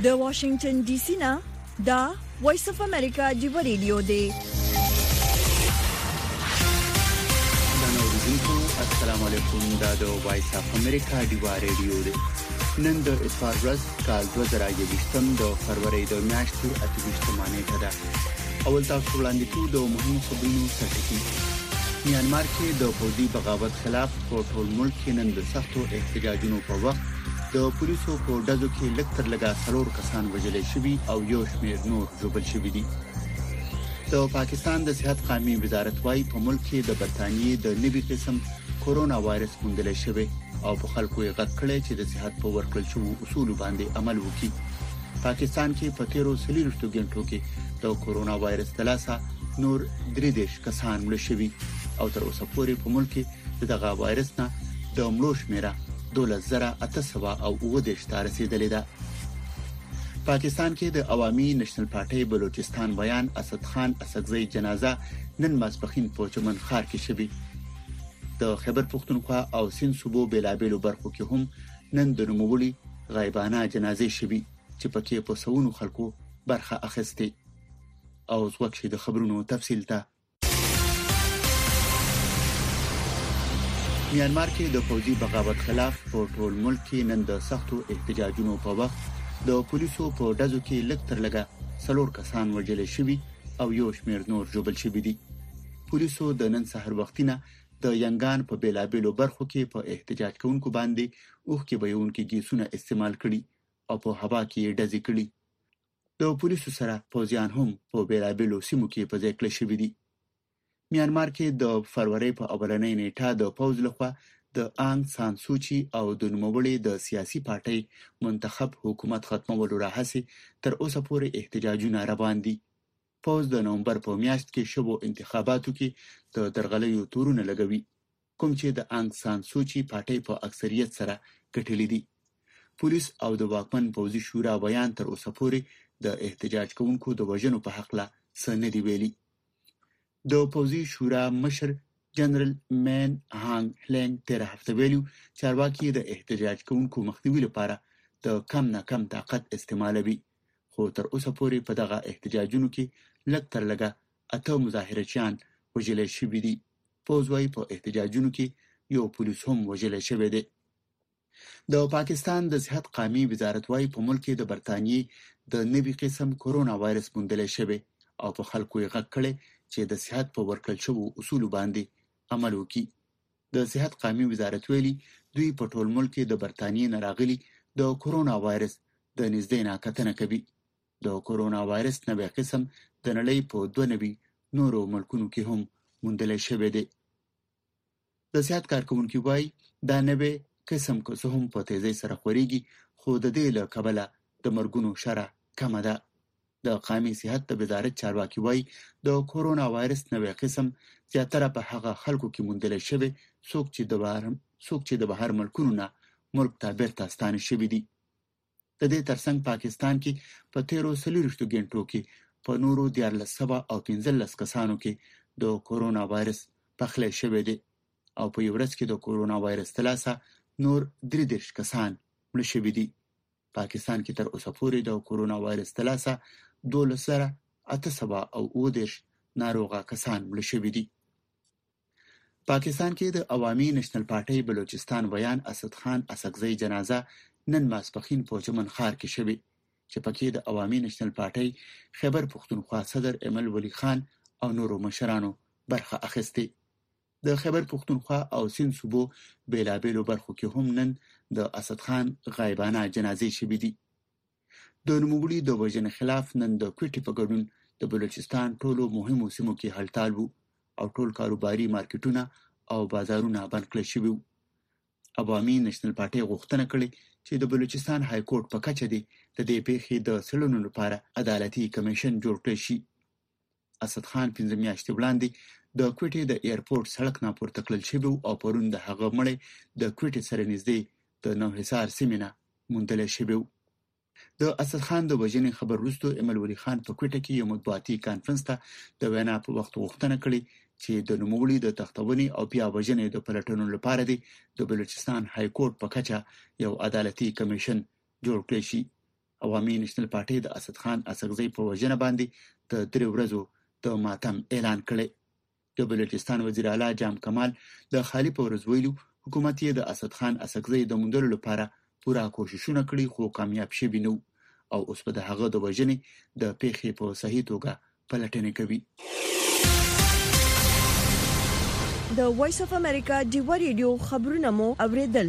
د واشنگټن ډي سي نه دا وایس اف امریکا دی ریډیو دی. السلام علیکم. دا د وایس اف امریکا دی ریډیو دی. نن د اتوار ورځ کال 2021 د فروری د میاشتې 28 نیټه ده. اول تاسو وړاندې کوو د مهمو خبرونو سرټکی. میانمار کې د فوجي بغاوت خلاف په ټول ملک کې نن د سختو احتجاجونو په وخت د پولیسو په ډزو کې لکتر لګا 4 کسان وژل شوي او یو شمېر نور ژوبل شوي دي. د پاکستان د صحت قومي وزارت وايي په ملک کې د برتانیې د نوي قسم کورونا وایرس موندل شوی او په خلکو یې غږ کړی چې د صحت په ورکړل شوو اصول باندې عمل وکړي. پاکستان کې په 13 غنټو کې د کورونا وایرس تلاسه نور 33 کسان مړ شوي او تر اوسه پورې په ملک کې دغه وایرس نه د مړو شمیره 12809 ته رسیدلې ده. پاکستان کې د عوامي نېشنل پارټي بلوچستان بیان اسد خان اسدزي جنازه نن ماسپخین په چمن خار کې شوی. د خیبر پختونخوا او سین صوبو بلابلو برخو کې هم نن د نوموړي غایبانه جنازې شوی چې پکې په سونو خلکو برخه اخیسته. او ځوکه د خبرونو تفصیل ته میانمار کې د فوجي بغاوت خلاف په ټول ملک کې نن د سختو احتجاجونو په وخت د پولیسو په ډزو کې لکتر لګا 4 کسان وژل شوي او یو شمېر نور ژوبل شوي دي. پولیسو د نن سحر وختینه د ینګان په بیلابلو برخو کې په احتجاج کوونکو باندې اوښکې بهونکي ګیسونه استعمال کړي او په هوا کې ډزې کړي. د پولیسو سره پوځیان هم په بیلابلو سیمو کې په ځای کړل شوي دي. میانمار کې د فروری په اولنۍ نیټه د پوځ لخوا د آنګ سان سوچي او د نوموړي د سیاسي پارټۍ منتخب حکومت ختمولو راهسي تر اوسه پورې احتجاجونه روان دي. پوځ د نومبر په میاشت کې شوو انتخاباتو کې د درغلیو تورونه لګوي کوم چې د آنګ سان سوچي پارټۍ په اکثریت سره ګټلې دي. پولیس او د واکمن پوځي شورا بیان تر اوسه پورې د احتجاج کوونکو د وژنو په حق لا څه نه دی ویلي. د پوځي شورا مشر جنرال مین هانګ هلنګ تیر هفته ویلو چارواکي د احتجاج کوونکو مخنیوي لپاره د کم نه کم طاقت استعمالوي، خو تر اوسه پورې په دغه احتجاجونو کې لکتر لګا 8 مظاهرچیان وژل شوي دي. پوځ وايي په احتجاجونو کې یو پولیس هم وژل شوی دی. د پاکستان د صحت قومي وزارت وايي په ملک کې د برتانیې د نوي قسم کورونا وایرس موندل شوی او په خلکو یې غږ کړی چې د صحت په ورکړل شوو اصول باندې عمل وکړي. د صحت قومي وزارت ویلي دوی په ټول ملک کې د برتانیې نه راغلي د کورونا وایرس د نږدې نه کتنه کوي. د کورونا وایرس نوی قسم د نړۍ په 92 نورو ملکونو کې هم موندل شوی دی. د صحت کارکونکو وايي دا نوی قسم که څه هم په تیزی سره خوريږي خو د دې له کبله د مرګونو شره کمه ده. د قومي صحت د وزارت چارواکي وايي د کورونا وایرس نوی قسم زیاتره په هغه خلکو کې موندل شوی څوک چې د بهر ملکونو نه ملک ته بیرته ستانه شوي دي. د دې ترڅنګ پاکستان کې په 13 غنټو کې په نورو 1415 کسانو کې د کورونا وایرس پخلی شوی دی او په یو ورځ کې د کورونا وایرس تلاسه نور 33 کسان مړ شوي دي. پاکستان کې تر اوسه پورې د کورونا وایرس تلاسه 12809 ناروغه کسان مړ شوي دي. پاکستان کې د عوامي نېشنل پارټي بلوچستان بیان اسد خان اسدزي جنازه نن ماسپخین په چمن خار کې شوی چې پکې د عوامي نېشنل پارټي خیبر پختونخوا صدر امل ولی خان او نورو مشرانو برخه اخیسته. د خیبر پختونخوا او سین صوبو بیلابلو برخو کې هم نن د اسد خان غایبانه جنازې شوي دي. د نوموړي د وژنې خلاف نن د کوټې په ګډون د بلوچستان ټولو مهمو سیمو کې هړتال وو او ټول کاروباري مارکیټونه او بازارونه بند کړل شوي وو. عوامي نېشنل پارټي غوښتنه کړې چې د بلوچستان های کورټ په کچه دی د دې پیښې د څېړنو لپاره عدالتي کمیشن جوړ کړی شي. اسد خان 15 میاشتې وړاندې د کوټې د ایرپورټ سړک نه پورته کړل شوی او پرون د هغه مړی د کوټې سره نږدې د نوحصار سیمې نه موندل شوی. د اسد خان د وژنې خبر وروسته امل ولی خان په کوټه کې یو مطبوعاتي کانفرنس ته د وینا په وخت غوښتنه کړې چې د نوموړي د تختونې او بیا وژنې د پلټنو لپاره د بلوچستان های کورټ په کچه یو عدالتي کمیشن جوړ کړی شي. عوامي نېشنل پارټي د اسد خان اسدزي په وژنه باندې د 3 ورځو د ماتم اعلان کړی. د بلوچستان وزیر اعلی جام کمال د خالی په ورځ ویلو حکومت یې د اسد خان اسدزي د موندلو لپاره پوره کوششونه کړي خو کامیاب شوي نه او اوس په هغه د وژنې د پیښې په صحیح توګه پلټنې کوي. د وایس اف امریکا ډیوا ریډیو خبرونه مو اوریدل.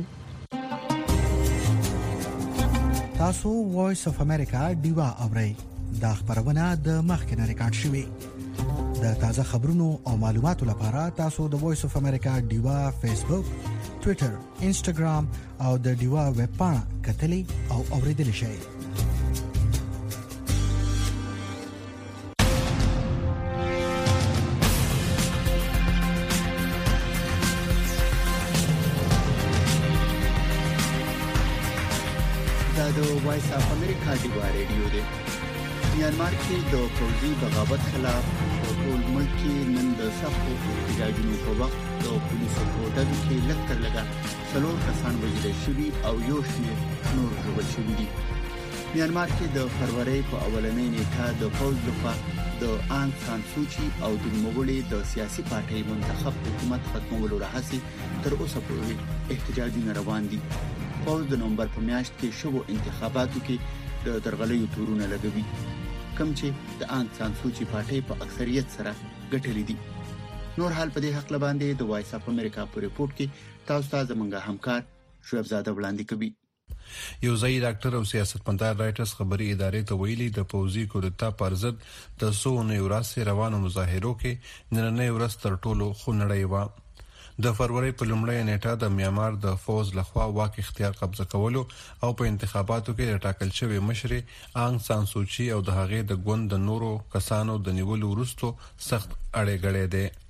تاسو وایس اف امریکا ډیوا اورئ. دا خبرونه د مخکنه ریکارډ شوې. د تازه خبرونو او معلوماتو لپاره تاسو د وایس اف امریکا ډیوا فیسبوک، ټوئیټر، انسټاګرام او د ډیوا ویب پاڼه کتلی او اوریدل شئ. د وایس اف امریکا ډیوا ریډیو دی. میانمار کې د پوځي بغاوت خلاف په ټول ملک کې نن د سختو احتجاجونو په وخت د پولیسو په ډزو کې لږ تر لږه 4 کسان وژل شوي او یو شمېر نور ژوبل شوي دي. میانمار کې د فروری په اولنۍ نیټه د پوځ لخوا د آن سان سوچي او د نوموړي د سیاسي پارټۍ منتخب حکومت ختمولو راهیسې تر اوسه پورې احتجاجونه روان دي. پوځ د نومبر په میاشت کې شوو انتخاباتو کې د درغلیو تورونه لګوي کوم چې د آن سان سوچي پارټۍ په اکثریت سره ګټلې دي. نور حال په دې حق لباندې د وایس اف امریکا په ریپورت کې تاسو ته زمونږ همکار شعیب زاده وړاندې کوي. یو ځای ډاکټر او سیاستمدار رایټرز خبري ادارې ته ویلي د پوځي کودتا پر ضد د سونې وراسي روانو مظاهرو کې نننۍ ورځ تر ټولو خونړۍ و. د فروری په لومړۍ نیټه د میانمار د فوز لخوا واک اختیار قبضه کولو او په انتخاباتو کې د ټاکل شوی مشر آنګ سان سوچي او د هغې د ګوند د نورو کسانو د نیولو وروسته سخت اړې غړې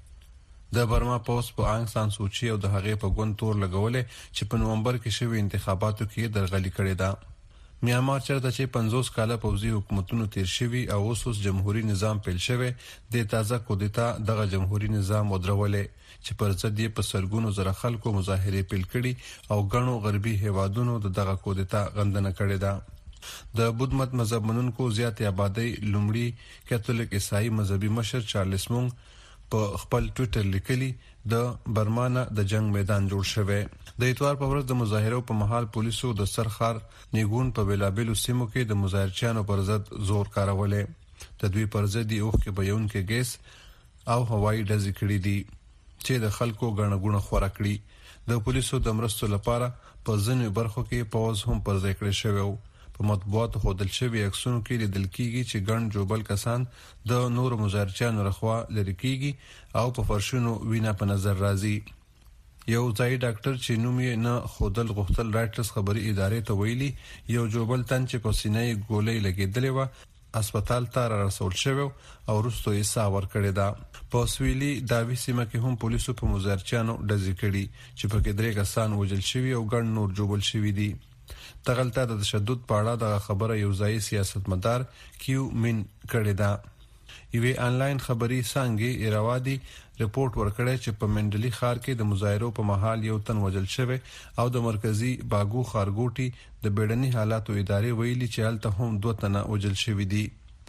ده. د برما پوز په آنګ سان سوچي او د هغې په ګوند تور لګولې چې په نومبر کې شوی انتخاباتو کې درغلي کړې ده. میانمار چرته چې 50 کاله پوځي حکومتونو تیر شوي او اوس جمهوریت نظام پیل شوی د تازه کودتا دغه جمهوریت نظام ودرولې چې پر ضد یې په سرګونو زره خلکو مظاهره پیل کړي او غنو غربي هیوادونو دغه کودتا غندنه کړې ده. د بودمت مذهب منونکو زیات آبادی لومړی کاتولیک عیسائی مذهبي مشر چارلز مونګ په خپل ټوئیټر لیکلي د برمانه د جنگ میدان جوړ شوی. د اتوار په ورځ د مظاهرو په محل پولیسو د سرخار نیګون په بلابلو سیمو کې د مظاهرچیانو پر ضد زور کارولې. د دوی پر ضد یې اوخ کې بیون کې ګیس او هوایي ډزې کړې دي چې د خلکو غنغونه خورا کړی. د پولیسو د مرستو لپاره په ځینو برخو کې پوز هم پر ځای کړی شوی او په مطبوعاتو خودل شوی عکسونو کې لیدل کیږي چې ګڼ جوبل کسان د نور مظاهرچیانو رخوا لری کیږي او په فرشونو وینا په نظر راځي. یو ځای ډاکټر چې نوم یې نه خودل غختل رایټرز خبري ادارې ته ویلي یو جوبل تن چې په سینې ګولې لګېدلې و هسپتال ته رسول شوی او وروسته یې ساور کړی ده. په سویلي داوی سیمه کې هم پولیسو په مظاهرچیانو ډزې کړي چې په کې 3 کسان وژل شوي او ګڼ نور جوبل شوي دي. تغلطه د تشدد په اړه د خبره یو ځای سیاستمدار کیو من کړی ده. یوه آنلاین خبري څنګه ایراوادي ریپورت ورکړی چې په منډلي ښار کې د مظاهرو په محل یو تن وژل شوی او د مرکزی باغو خارګوټي د بیړني حالاتو ادارې ویلي چې هلته هم 2 تنه وژل شوي دي.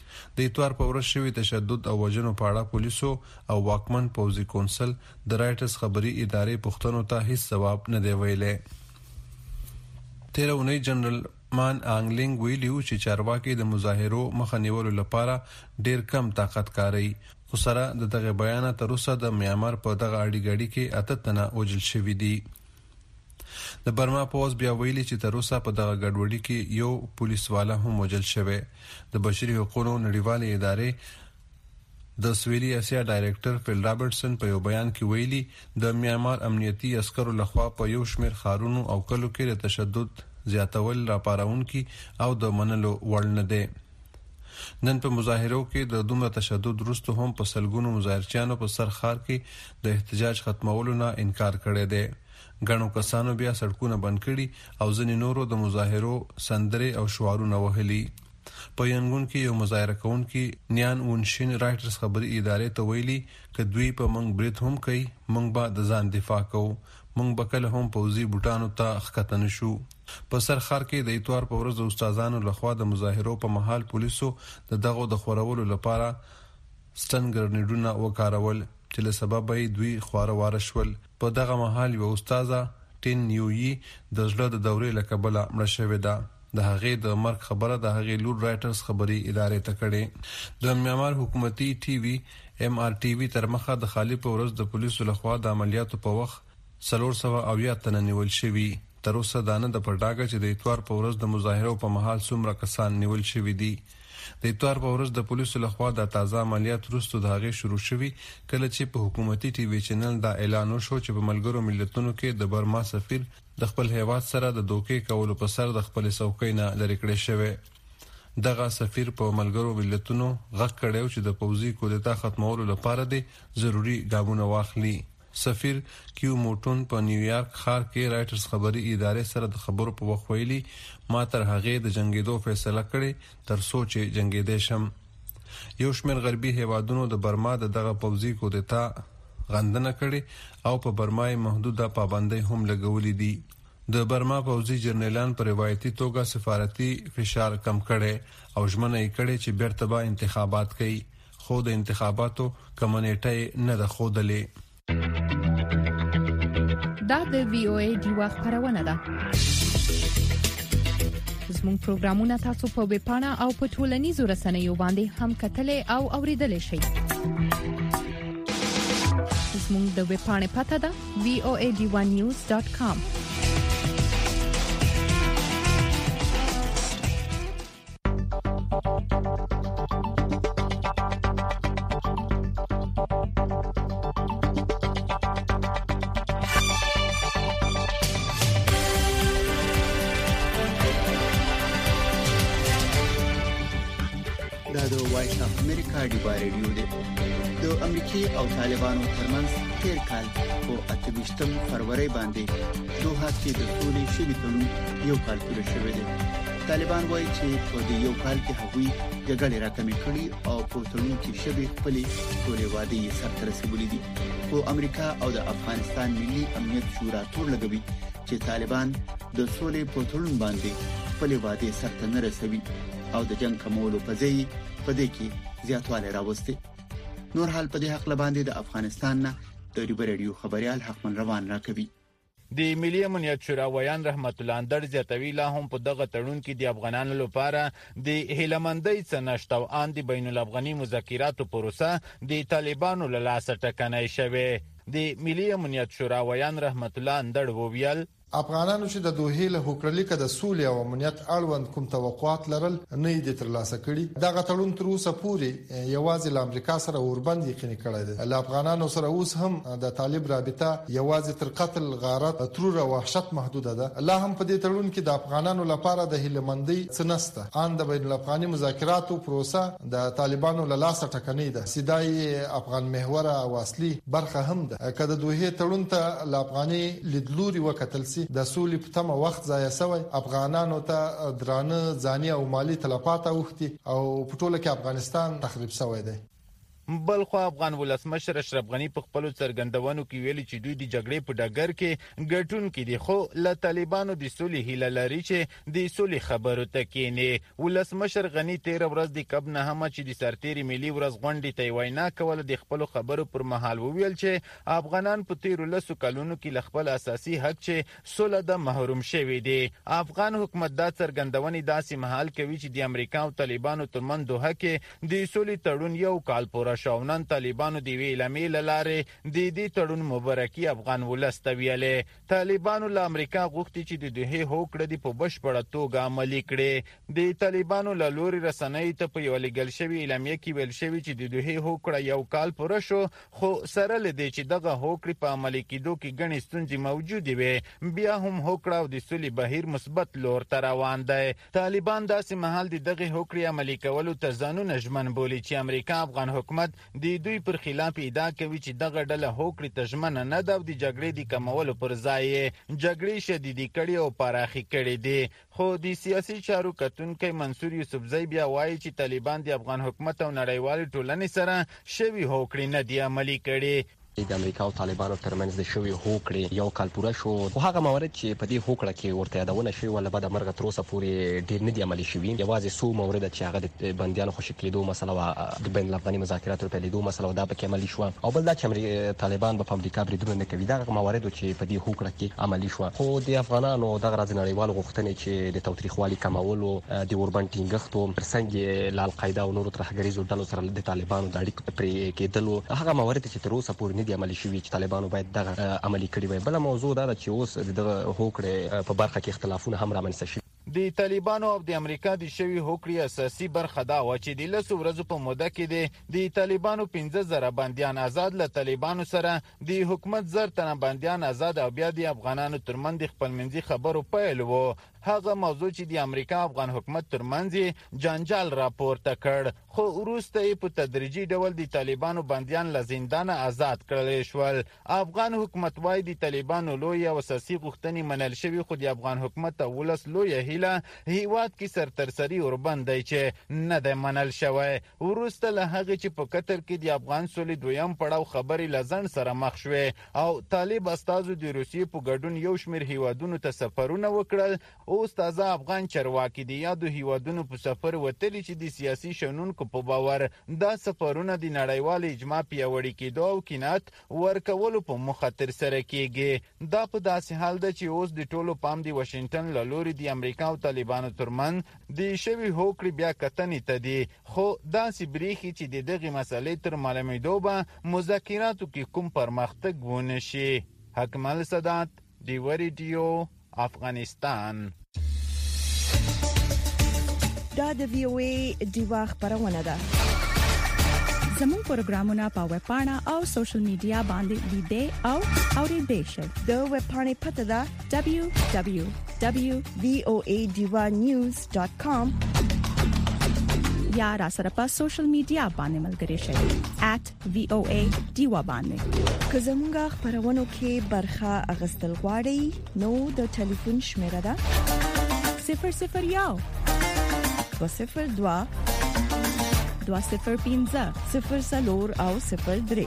د اتوار په ورځ شوی تشدد او وژنو په اړه پولیسو او واکمن پوځي کونسل د رایټرز خبري ادارې پوښتنو ته هیڅ جواب نه دی ویلي. 13 اونۍ جنرال مان آنګلینګ ویلیو چې چارواکي د مظاهرو مخه نیولو لپاره ډیر کم طاقت کاروي. خو سره د دغه بیان تر اوسه د میانمار په دغه اړیګړي کې 8 تنه وژل شوي دي. د برما پوز بیا ویلي چې تر اوسه په دغه ګډوډي کې یو پولیس والا هم وژل شوی. د بشري حقوقو نړیوالې ادارې د سویلي اسیا ډایریکټر فیل رابرټسن په یو بیان کې ویلي د میانمار امنیتي عسکرو لخوا په یو شمېر ښارونو او کلو کې د تشدد زیاتول راپارونکي او د منلو وړ نه دي. نن په مظاهرو کې د دومره تشدد وروسته هم په سلګونو مظاهرچیانو په سر ښار کې د احتجاج ختمولو نه انکار کړی دی. غنو کسانو بیا سړکونه بند کړي او ځینې نورو د مظاهرو سندرې او شعارونه وهلي. په ینګون کې یو مظاهره کوونکی نیان ونشین رایټرز خبري ادارې ته ویلي ک دوی په منګ برید هم کوي منګ به د ځان دفاع کوو منګ به کله هم پوزي بوټانو ته ښکته نشو. په سرخار کې د اتوار په ورځ د استادانو لخوا د مظاهرو په محل پولیسو د دغو د خورولو لپاره سټن ګرنیډونه وکارول چې له سبب یې دوی خواره واره شول. په دغه محل یو استاده ټین نیویي د زړه د دورې له کبله مړه شوې ده. د هغې د مرګ خبره د هغې لور رایټرز خبري ادارې ته کړې. د میانمار حکومتي ټي وي MRTV تر مخه د خالي په ورځ د پولیسو لخوا د عملیاتو په وخت 470 تنه نیول شوي. تر اوسه دا نه د پړډاګه چې د اتوار په ورځ د مظاهرو په محل څومره کسان نیول شوي دي. د اتوار په ورځ د پولیسو لخوا د تازه عملیات وروسته د هغې شروع شوي کله چې په حکومتي ټي وي چینل دا اعلان وشو چې په ملګرو ملتونو کې د برما سفیر د خپل هیواد سره د دوکې کولو په سر د خپل څوکۍ نه لرې کړی شوی. دغه سفیر په ملګرو ملتونو غږ کړی چې د پوځي کودتا ختمولو لپاره د ضروري ګامونه واخلي. سفیر کیو موټون په نیویارک ښار کې رایټرز خبري ادارې سره د خبرو په وخت ویلي ما تر هغې د جنگېدو فیصله کړې تر څو چې جنگېدی شم. یو شمېر غربي هیوادونو د برما د دغه پوځي کودتا غندنه کړې او په برما یې محدوده پابندۍ هم لګولې دي. د برما پوځي جرنیلان په روایتي توګه سفارتي فشار کم کړي او ژمنه یې کړې چې بیرته به انتخابات کوي خو د انتخاباتو کمنیټه نه ده ښودلې. دا د VOA ډیوا خبرونه ده. زموږ پروګرامونه تاسو په ویب پاڼه او په ټولنیزو رسنیو باندې هم کتلای او اوریدلای شئ. زموږ د ویب پاڼې پته ده voadiwanews.com. ډیوا ریډیو دی. د امریکای او طالبانو ترمنځ تیر کال په 28 فروری باندې دوحه کې د سولې شبي تړون یو کال پوره شوی دی. طالبان وایي چې په دې یو کال کې هغوی جګړې راکمې کړې او په تړون کې شبي خپلې سولې وعدې سرته رسولې دي. خو امریکا او د افغانستان ملي امنیت شورا تور لګوي چې طالبان د سولې په تړون باندې خپلې وعدې سرته نه رسوي او د جنگ کمولو په ځای په دې کې زیاتوالی راوستي. نور حال په دې حق لباندې د افغانستان نه د ډیوا ریډیو خبريال حقمن روان راکوي. د ملي امنیت شورا ویان رحمت الله اندر زیاتوي لا هم په دغه تړون کې د افغانانو لپاره د هیلمندۍ څنشت او ان د بین الافغاني مذاکراتو پروسه د طالبانو له لاسه ټکنۍ شوه. د ملي امنیت شورا ویان رحمت الله اندر وویل افغانانو چې د دوحې له هوکړلیک د سولې او امنیت اړوند کوم توقعات لرل نه دي ترلاسه کړي. دغه تړون تر اوسه پورې یوازې له امریکا سره اوربند یقیني کړی دی. له افغانانو سره اوس هم د طالب رابطه یوازې تر قتل، غارت، ترور او وحشت محدوده ده. الله هم په دې تړون کې د افغانانو لپاره د هیلمندۍ څه نسته. ان د بین الافغاني مذاکراتو پروسه د طالبانو له لاسه ټکنۍ ده. سیدای افغان محوره او اصلي برخه هم ده. کله د دوحې تړون ته له افغاني لیدلوري وکتل سي د سولې په تمه وخت ضایع شوی، افغانانو ته درانه ځاني او مالی تلفات اوختي او په ټوله کې افغانستان تخریب شوی دی. بلخو افغان ولسمشر اشرف غنی په خپل څرګندونو کې ویلي چې دوی د جګړې په ډګر کې ګټونکي دي خو له طالبانو د سولې هیله لري چې د سولې خبرو ته کېني. ولسمشر غنی 13 ورځ د کب نه هم چې د سرتېري ملي ورځ غونډې ته وینا کوله د خپل خبرو پر مهال وویل چې افغانان په 13 کلونو کې ل خپل اساسي حق چې سولې د محروم شوي دي. افغان حکومت دا څرګندونې داسې مهال کوي چې د امریکا او طالبانو ترمنځ دوحه کې د سولې تړون یو کال پوره شاونن طالبانو دی ویلمې لاره د دې تړون مبارکي افغان ولست ویلې. طالبانو له امریکا غوښتي چې د دوه هوکړه دی په بشپړه توګه عملي کړي. د طالبانو له لوري رسنۍ ته په یو لګل شوی اعلامیه کې ویل شوی چې د دوه هوکړه یو کال پوره شو خو سره لدی چې دغه هوکړه په عملي کېدو کې ګڼې ستونزې موجودې وي. بیا هم هوکړه او د سولې بهیر مثبت لور ته روان دی. طالبان داسې مهال دغه هوکړه عملي کولو ته ځانونه ژمن بولي چې امریکا افغان حکومت حکومت د دوی پر خلاف ادعا کوي چې دغه ډله هوکړې ته ژمنه نه ده او د جګړې د کمولو پر ځای جګړې شدیدې کړي او پراخې کړي دي. خو د سیاسي چارو کتونکی منصور یوسفزی بیا وایي چې طالبان د افغان حکومت او نړیوالې ټولنې سره شوي هوکړې نه دي عملي کړي. د امریکا او طالبانو ترمنځ د شوی هوکړې یو کال پوره شو، خو هغه موارد چې په دې هوکړه کې ورته یادونه شوی ول بعد مرګ تر اوسه پورې ډیر نه دي عملي شوي. یوازې څو موارد چې هغه د بندیانو خوشي کېدو مسله او د بین الافغاني مذاکراتو په لیدو مسله دا پکې عملي شو، او بل دا چې طالبان په امریکا بریدونه نه کوي. دا موارد چې په دې هوکړه کې عملي شو، خو د افغانانو دغه راز نړیوال غوښتنې چې د تاوتریخوالي کمولو د اوربند ټینګښتو ترڅنګ له القاعده او نورو ترهګریزو ډلو سره د طالبانو د اړیکو پرې کېدلو هغه موارد چې تر اوسه پورې نه دي عملي شوي چې طالبانو باید دغه عملي کړي وي. بل موضوع دا ده چې اوس دغه هوکړې په برخه کې اختلافونه هم رامنځته شي. د طالبانو او د امریکا د شوی هوکړې اساسي برخه دا و چې د 10 ورځو په موده کې د طالبانو 15000 بنديان آزاد، له طالبانو سره د حکومت زر تنه بنديان آزاد، او بیا د افغانانو ترمنځ خپلمنځي خبرو پیل وو. هغه موضوع چې د امریکا افغان حکومت ترمنځ جنجال راپورته کړ، خو وروسته په تدریجي ډول د طالبانو بنديان له زندان آزاد کړل شول. افغان حکومت وايي د طالبانو لوی او اساسي غوښتنې منل شوی، خو د افغان حکومت ولس لوی هیله هیواد کې سرترسري اوربند دی چې نه ده منل شوی. وروسته له هغه چې په قطر کې د افغان سولې دویم پړاو خبرې لزن سره مخ شوې او طالب استازو د روسیې په ګډون یو شمېر هیوادونو ته سفرونه وکړل. اوس تازه افغان چارواکي د یادو هیوادونو په سفر وتلي چې د سیاسي شنونکو په باور دا سفرونه د نړیوال اجماع پیاوړي کېدو او قناعت ورکولو په مخه ترسره کیږي. دا په داسې حال ده چې اوس د ټولو پام د واشنگټن له لوري د امریکا او طالبانو ترمنځ د شوی هوکړې بیا کتنې ته دي، خو داسې بریښي چې د دغې مسلې تر معلومېدو به مذاکراتو کې کوم پرمختګ ونه شي. حکمل سادات، ډیو ریډیو، افغانستان. دا د وی او ای دیوا خبرونه ده. زموږ پروګرامونه په ویب پاڼه او سوشل میډیا باندې لیدئ او اوریدئ شئ. د ویب پاڼې پته ده www.voanews.com یا را سره په سوشل میډیا باندې ملګري شئ @voa دیوا باندې. که زموږ خبرونه کې برخه اغستل غواړئ نو د ټلیفون شمیره ده 001 202 205 0 او 03.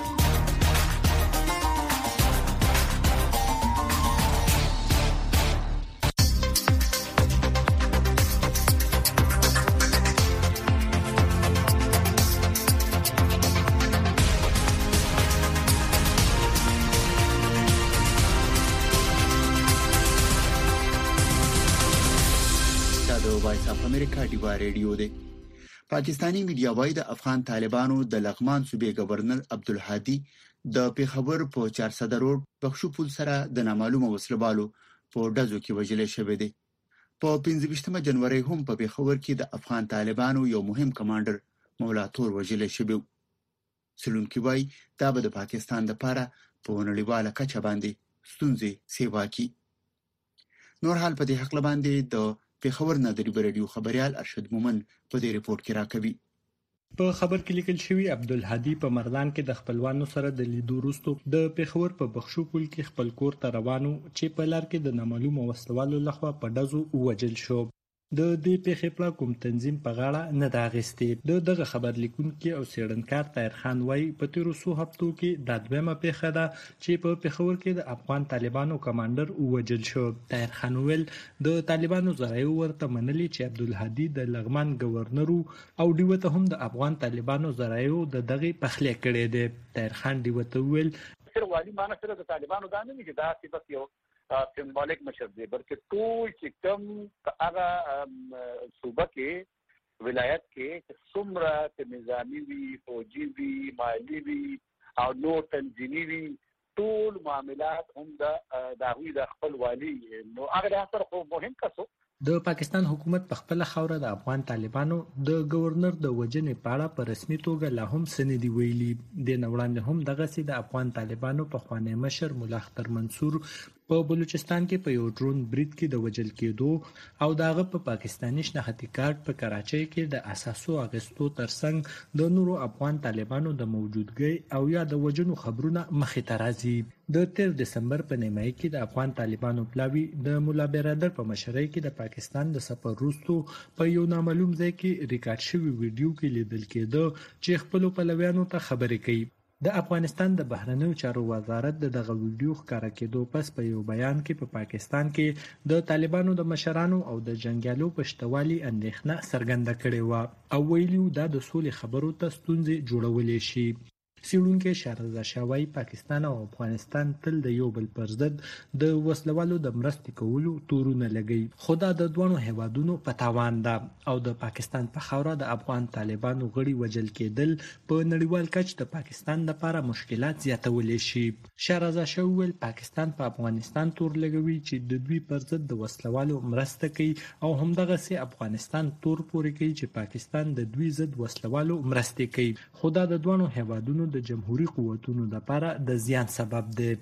امریکا دیوا ریډیو دی. پاکستانی میډیا وايي د افغان طالبانو د لغمان صوبې گورنر عبدالهادي د پیښور په 400 روډ بخشو پل سره د نامعلومه وسلوالو په ډزو کې وژل شوی دی. په 15 جنوري هم په پیښور کې د افغان طالبانو یو مهم کمانډر مولا تور وژل شوی. سلونکي وايي دا به د پاکستان لپاره په نړیواله کچه باندې ستونزې سیوا کی. نور حال په دې حق باندې د پیښور نادری ریډیو خبريال ارشد مومن په دې ریپورت کې راکوي. په خبر کې لیکل شوی عبدالهادي په مردان کې د خپلوانو سره د لیدو وروسته د پیښور په بخشو پل کې خپل کور ته روانو چې په لار کې د نامعلومه وسلوالو لخوا په ډزو وژل شو. د دې پیښې په کوم تنظیم په غاړه نه دا غستې. دغه خبر لیکونکي او سیړنکار طاهر خان وايي په تیرو څو هفتو کې د دویمه پیښه ده چې په پیښور کې د افغان طالبانو کمانډر وژل شو. طاهر خان ویل د طالبانو ذرایو ورته منلي چې عبدالهادي د لغمان گورنر او ډیوه ته هم د افغان طالبانو ذرایو دغه پخلی کړي دي. طاهر خان ډیوه ته ویل سره والی معنی سره د طالبانو دا نه دي دا صرف یو سمبولیک مشر دی بلکې ټول چې کوم هغه صوبه کې ولایت کې څومره نظامی وی فوجي وی مالی وی او نور تنظیمي وی ټول معاملات هم د هغوی د خپل والی نو هغه سره خو مهم کسو د پاکستان حکومت په خپل خوره د افغان طالبانو د گورنر د وجنې په اړه په رسمي توګه لا هم سندې ویلي د نوړاندې هم دغه سي د افغان طالبانو په خوانی مشر مولا اختر منصور په بلوچستان کې په یو ډرون برید کې د وجل کېدو او داغه په پاکستاني شناختی کارت په کراچۍ کې د اساسو اغستو ترڅنګ د نورو افغان طالبانو د موجودګۍ او یا د وجنو خبرونه مخې ته راځي. د 13 دسمبر په نیمایي کې د افغان طالبانو پلاوی د مولا برادر په مشرۍ کې د پاکستان د سفر وروسته په یو نامعلوم ځای کې ریکارډ شوی ویډیو کې لیدل کېده چې خپل پلویانو ته خبرې کوي. د افغانستان د بهرنیو چارو وزارت دغه ویډیو ښکاره کېدو پس په یو بیان کې په پاکستان کې د طالبانو د مشرانو او د جنگیالو پښتوالي اندېښنه څرګنده کړې و او ویلي د سولې خبرو ته ستونزې جوړولې شي. سیړونکو شهرزاد شاوای پاکستان او افغانستان تل د یو بل پر ضد د وسلوالو د مرستې کولو تورونه لګي خو دا د دوه هیوادونو په تاوان ده او د پاکستان په خوره د افغان طالبانو غړي وجل کېدل په نړیوال کچ د پاکستان لپاره مشکلات زیاتولې شي. شهرزاد شاوای پاکستان په افغانستان تور لګوي چې د دوی پر ضد د وسلوالو مرسته کوي او همدغه سي افغانستان تور پوري کوي چې پاکستان د دوی ضد وسلوالو مرسته کوي خو دا د دوه هیوادونو د جمهوریت قوتونو لپاره د زیان سبب دی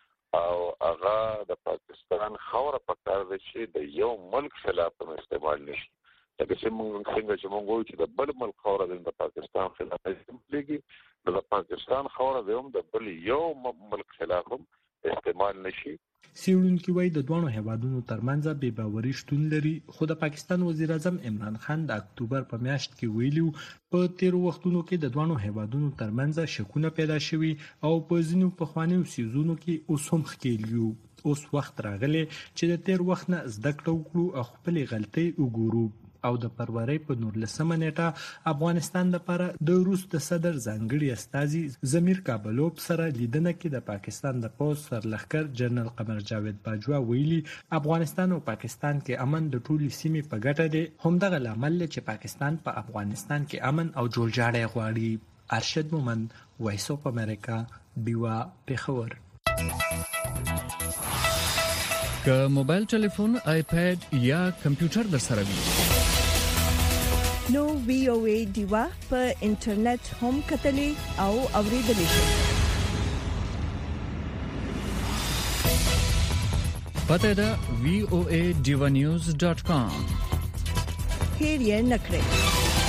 او هغه د پاکستان خوره په کار دی چې د یو ملک خلاف استعمال نشي. لکه چې موږ چې د بل ملک خوره د پاکستان خلاف استعمالېږي د پاکستان خوره د هم د بل یو ملک خلاف استعمال نشي. سیړونکو وایي د دوه هیوادونو ترمنځ بې باوري شتون لري خو د پاکستان وزیر اعظم عمران خان د اکتوبر په میاشت کې ویلو په تیرو وختونو کې د دوه هیوادونو ترمنځ شکونه پیدا شوي او په ځینو پخوانیو سیزونو کې اوس هم ښکېلیو. اوس وخت راغلی چې د تیر وخت نه زده کړه وکړو او خپل غلطۍ وګورو او د فروری په 19 نیټه افغانستان لپاره د روس د صدر ځانګړي استازي ضمیر کابلوف سره لیدنه کې د پاکستان د پوز سرلښکر جنرال قمر جاوید باجوا ویلي افغانستان او پاکستان کې امن د ټولي سیمې په ګټه دی همدغه لامل چې پاکستان په افغانستان کې امن او جوړجاړی غواړي. ارشد مومند وایس اف امریکا دیوا پیښور. که موبایل ټلیفون آیپاد یا کمپیوټر در سره وي نو VOA دیوا په انټرنیټ هم کتلې او اوریدلې شئ. پته ده voaDivanews.com. هیر یې نکړئ.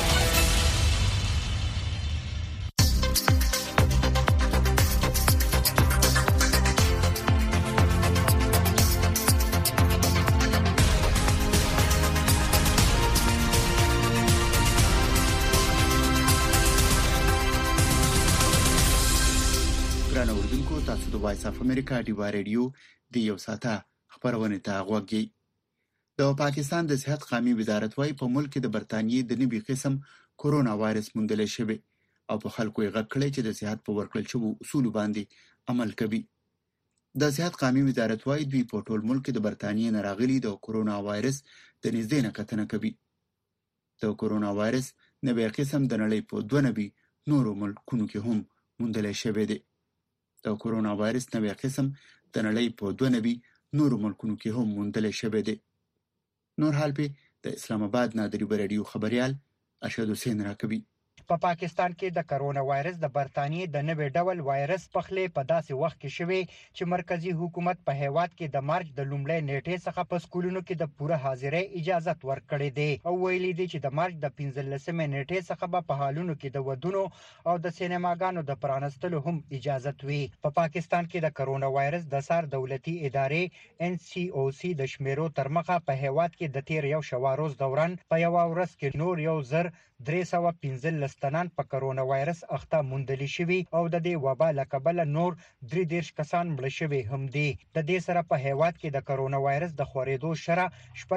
تاسو د وایس اف امریکا دیوا ریډیو د یو ساعته خبرونه ته غوږی. د پاکستان د صحت قومي وزارت وايي په ملک کې د برتانیې د نوي قسم کورونا وایرس موندل شوی او په خلکو یې غږ کړی چې د صحت په ورکړل شوو اصول باندې عمل کوي. د صحت قومي وزارت وايي دوی په ټول ملک کې د برتانیې نه راغلي د کورونا وایرس د نږدې نه کتنه کوي. د کورونا وایرس نوي قسم د نړۍ په 92 نورو ملکونو کې هم موندل شوی دی. د کورونا وایرس نوې قسم د نړۍ په 92 نورو ملکونو کې هم موندل شوی دی. نور حال په د اسلام آباد نادری رادیو خبريال ارشد حسین راکوي. په پاکستان کې د کرونا وایرس د برتانیې د نوې ډول وایرس پخلې په داسې وخت کې شوی چې مرکزی حکومت په هیواد کې د مارچ د لومړۍ نیټې څخه په سکولونو کې د پوره حاضرۍ اجازه ورکړې ده او ویلي دي چې د مارچ د 15مې نیټې څخه په حالونو کې د ودونو او د سینماګانو د پرانستلو هم اجازه وي. په پاکستان کې د کرونا وایرس د سار دولتي ادارې NCOC د شمیرو تر مخه په هیواد کې د تیر یو شواروز دوران په یو ورځ کې نور 1315 تنان په کرونا وایرس اخته موندل شوی او د دې وبا لکبل نور 33 کسان مړ شوی هم دي. د دې سره په هیواد کې د کرونا وایرس د خورېدو شرح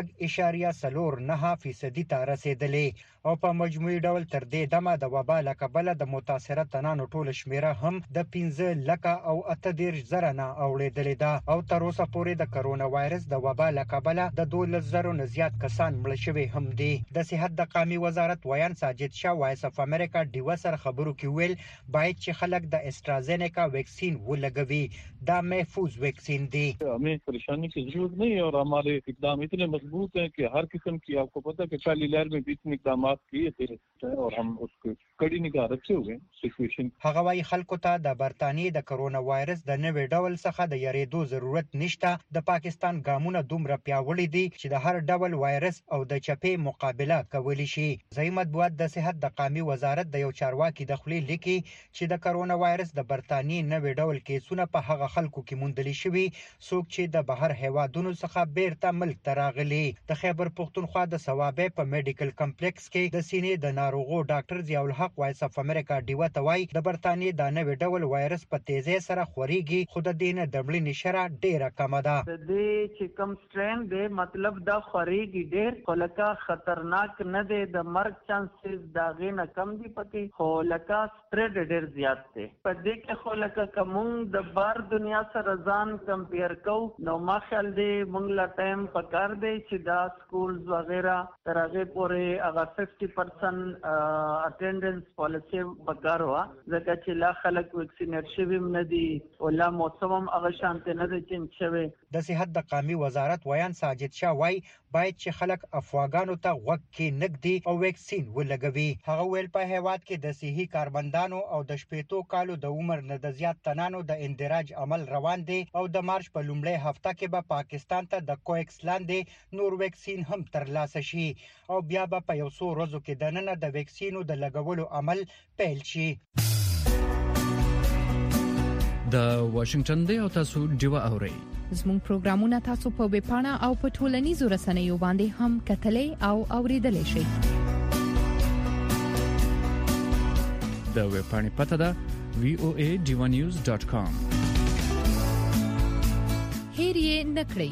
4.09% ته رسیدلې او په مجموعي ډول تر دې دمه د وبا لکبل د متاثره تنانو ټول شمیره هم د 15,38,000 نه اوړېدلې ده او تر اوسه پورې د کرونا وایرس د وبا لکبل د 12,000 نه زیات کسان مړ شوی هم دي. د صحت د قومي وزارت ویان ساجد شاه وایس اف امریکا ډیوا سره خبرو کې ویل باید چې خلک د استرازینیکا ویکسین ولګوي دا محفوظ ویکسین دی. हमें परेशानी की जरूरत नहीं और हमारे इकदाम इतने मजबूत हैं कि हर किस्म की आपको पता है कि पहली लहर में भी इतने इकदाम किए थे और हम उसको कड़ी निगाह रखे हुए सिचुएशन. هغه وايي خلکو ته د برتانیې د کرونا وایرس د نوې ډول څخه د یریدو ضرورت نشته. د پاکستان ګامونه دومره پیاوړي دي چې د هر ډول وایرس او د چپې مقابله کولی شي. ځای مطبوعات د صحت د قامي وزارت د یو چارواکي د خولې لیکي چې د کرونا وایرس د برتانیې نوې ډول کیسونه په هغه خلکو کې موندل شوي څوک چې د بهر هیوادونو څخه بیرته ملک ته راغلي. د خیبر پښتونخوا د ثوابه په میډیکل کمپلیکس کې د سینې د ناروغو ډاکټر ضیاء الحق وایس اف امریکا ډیوا ته وایي د برتانیې د نوې ډول وایرس په تیزی سره خوريږي خو د دې نه د مړینې شرح ډیره کمه ده. د دې چې کوم سټرین دی مطلب دا خوريږي ډیر خو لکه خطرناک نه دی د مرګ چانسز دا غینه کم دي پکې خو لکه سپریډ ډیر زیات دی په دې کې خو لکه کوم د بار دنیا سره ځان کمپیر کو نو ما خیال دی مونږ لا ټایم پکار دی چې دا سکولز وغیرہ تر هغه پورې هغه 50% اټینډنس پالیسی پکار وا ځکه چې لا خلک ویکسینیټ شوي نه دي او لا موسم هم هغه شانته نه دي چینج شوی. د صحت د قامي وزارت ویان ساجد شاه وای باید چې خلک افواګانو ته غوږ کې نګدي او ویکسین ولګوي. هغه ویل په هیواد کې د صحي کارمندانو او د شپېتو کالو د عمر نه د زیات تنانو د اندراج عمل روان دی او د مارچ په لومړۍ هفته کې به پاکستان ته د کوکس لاندې نور ویکسین هم ترلاسه شي او بیا به په یو څو ورځو کې دننه د ویکسینو د لګولو عمل پیل شي. د واشنگټن دی او تاسو ډیوا اورئ. زموږ پروګرامونه تاسو په ویب پاڼه او په ټولنیزو رسنیو باندې هم کتلې او اوریدلې شئ. د ویب پاڼې پته ده voa.divanews.com. هیر یې نکړئ.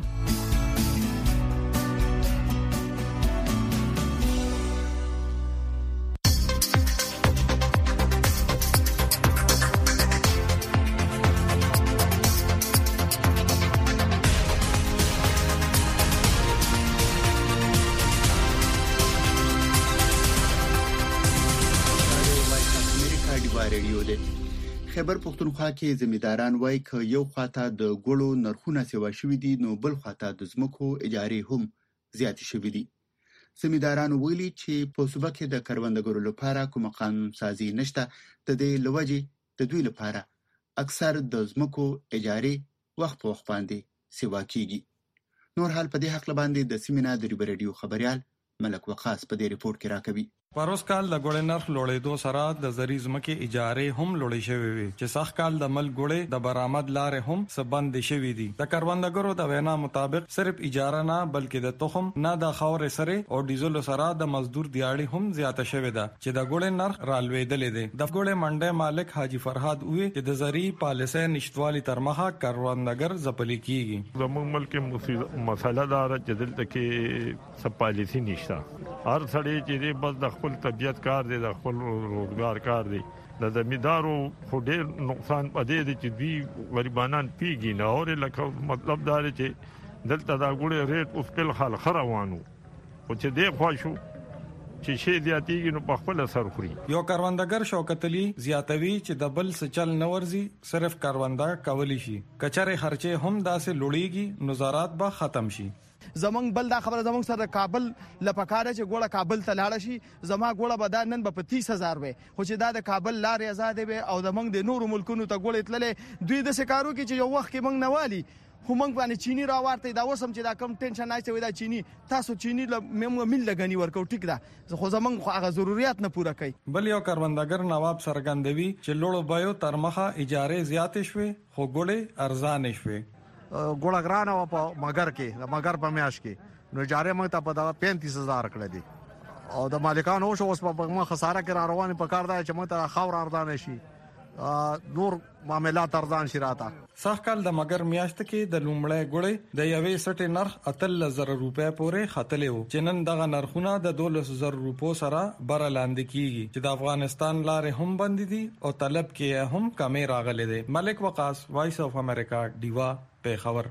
خیبر پښتونخوا کې زمینداران وایي ک یو خواته د ګړو نرخونه سیوا شوې دي نو بل خواته د ځمکو اجارې هم زیات شوې دي. زمینداران ویلي چې په صوبه کې د کروندګرو لپاره کوم قانون سازي نشته د دې لوجې د دوی لپاره اکثر د ځمکو اجارې وخت په وخت باندې سیوا کیږي. نور حال په دې حق باندې د سیمینار د ریډیو خبريال ملک وقاص په دې ریپورت کې راکوي. پروس کال د ګوړې نرخ لوړېدو سره د زری ځمکې اجارې هم لوړې شوې وي چې سخت کال د مل ګوړې د برآمد لارې هم سبند شوې دي. د کروندګرو د وینا مطابق صرف اجاره نه بلکې د تخم نه د خاور سره او ډیزل سره د مزدور دیاړي هم زیاته شوې ده چې د ګوړې نرخ رالوېدلې دي. د ګوړې منډه مالک حاجی فرهاد وې چې د زری پالیسۍ نشټوالي تر مخه کروندګر ځپلې کیږي. زموږ ملک مسله دار چې دلته کې سب پالیسی نشته. هر څړې چې بس د خپل طبيعت کار دی د خپل روزګار کار دی د زمیندارو خو ډېر نقصان پدې دي چې دوی غریبانان پیږي نه اور لکه مطلب دا دی چې دلته دا ګوړې ریټ اوس په حال خروانو او چې دی خوښو چې شي زیاتیږي نو په خپل سر خوري. یو کروندګر شوکت علي زیاتوي چې د بل سچل نورزي صرف کروندا کولی شي کچره خرچه هم داسې لوړیږي نظارات به ختم شي. زمونږ بل دا خبره زمونږ سره کابل لپاره چې ګوړه کابل ته لاړ شي زما ګوړه به دا نن په 30,000 وي خو چې دا د کابل لارې آزاد وي او د موږ د نورو ملکونو ته ګوړې تللې دوی د سکارو کې چې یو وخت کې موږ نه والی خو موږ باندې چینی راوړته دا وسم چې دا کم ټینشن ناشته وي دا چینی تاسو چینی موږ مل لګنی ورکو ټیک ده خو زمونږ هغه ضرورت نه پوره کوي. بل یو کروندګر نواب سرګندوي چې لوړو بایو تر مخه اجاره زیات شوي خو ګوړې ارزان شوي. ګوړه ګرانه په مگر کې د مگر په میاش کې نو اجاره مې ته په 35,000 کړې دي او د مالکانو شو اوس په ما خساره کې رواني په کار دی چې مې ته خاور اردان شي نور معاملات ارزان شي راته. سخت کال د مگر میاشت کې د لومړی ګوړې د یوې سټې نرخ 13,000 روپے پورې خاتلې وو چې نن دغه نرخونه د 12,000 روپو سره بر لاندې کیږي چې د افغانستان لارې هم بند دي او طلب کې هم کمې راغلي دي. ملک وقاص وایس اف امریکا ډیوا په خبر.